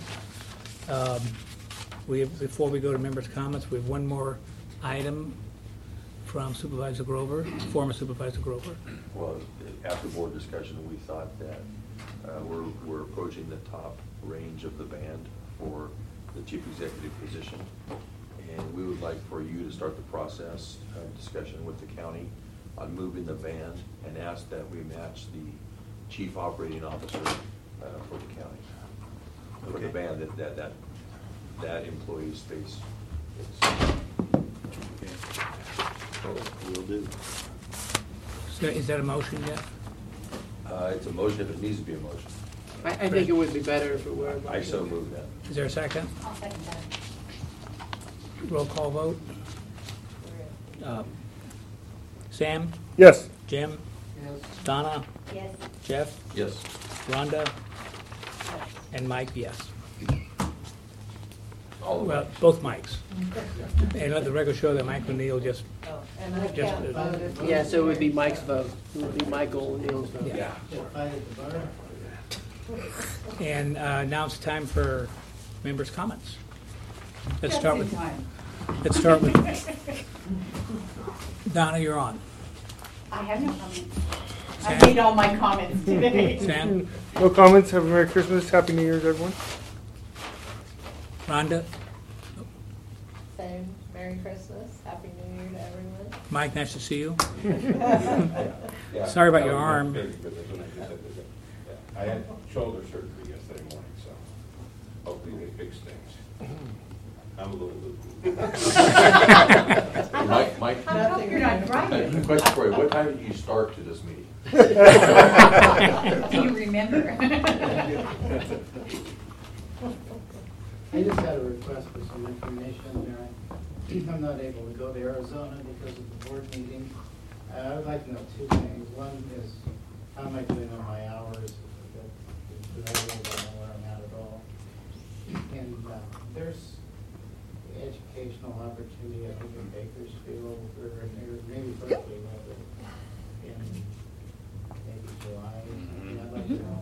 Before we go to members' comments, we have one more item from Supervisor Grover, former Supervisor Grover. Well, after board discussion, we thought that we're approaching the top range of the band for the chief executive position. And we would like for you to start the process of discussion with the county on moving the band and ask that we match the chief operating officer for the county. For the band that employee's face is. Will do. So is that a motion yet? It's a motion if it needs to be a motion. I think it would be better if it were. I so move that. Is there a second? I'll second that. Roll call vote. Sam, Yes. Jim, Yes. Donna, Yes. Jeff, Yes. Rhonda, and Mike, yes. All of Well, us. both Mikes. And let the record show that Mike O'Neill just, Oh, and I Just- can't vote if. Yeah, so it would be Mike's vote. It would be Michael O'Neill's vote. Yeah. If I had the bar. and now it's time for members' comments. Let's start with Donna, you're on. I have no comments. I Sam? made all my comments today. Sam, No comments. Have a Merry Christmas. Happy New Year's, everyone. Rhonda, Same, Merry Christmas, Happy New Year to everyone. Mike, nice to see you. Yeah, Sorry about that your was my arm. big business when I just said that. Yeah, I had shoulder surgery yesterday morning, so hopefully they fix things. I'm a little loopy. Mike, I hope you're not driving. a question for you. What time did you start to this meeting? Do you remember? I just had a request for some information there. I'm not able to go to Arizona because of the board meeting. I would like to know two things. One is, how am I doing on my hours? Because I really don't know where I'm at at all. And there's educational opportunity, I think, in Bakersfield, or maybe Berkeley, in maybe July. And I'd like to know.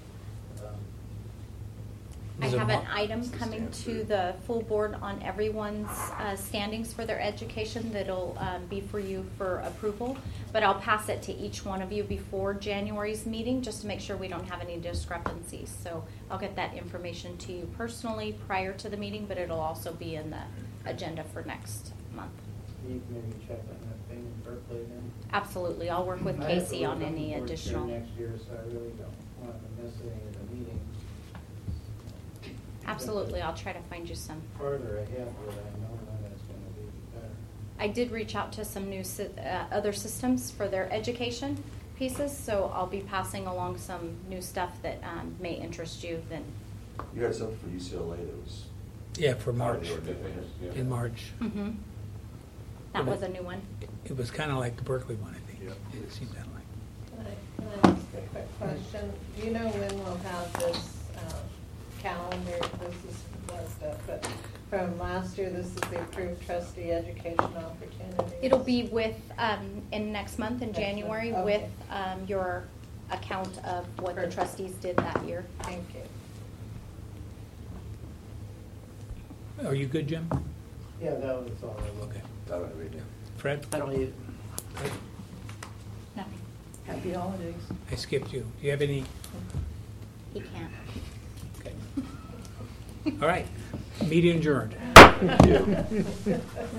I have an item coming to the full board on everyone's standings for their education that'll be for you for approval, but I'll pass it to each one of you before January's meeting, just to make sure we don't have any discrepancies. So I'll get that information to you personally prior to the meeting, but it'll also be in the agenda for next month. You can maybe check on that thing in Berkeley then. Absolutely, I'll work with I have to Casey work on any the board additional. chair next year, so I really don't want to miss any of the meetings. Absolutely, I'll try to find you some. Farther ahead, where I know when it's going to be better. I did reach out to some new other systems for their education pieces, so I'll be passing along some new stuff that may interest you. Then You had something for UCLA that was. Yeah, for March, Yeah. in March. that was a new one. It was kind of like the Berkeley one, I think. Yeah. It seemed that like. Can I ask a quick question? Do you know when we'll have this calendar? This is more stuff, but from last year, this is the approved trustee education opportunity. It'll be with, in next month, in Next January, month, with okay. your account of what the Perfect. trustees did that year. Thank you. Are you good, Jim? Yeah, that was all I Okay. I don't have anything. Fred? I don't need Nothing. Happy holidays. I skipped you. Do you have any? He can't. Okay. All right. Meeting adjourned. Thank you.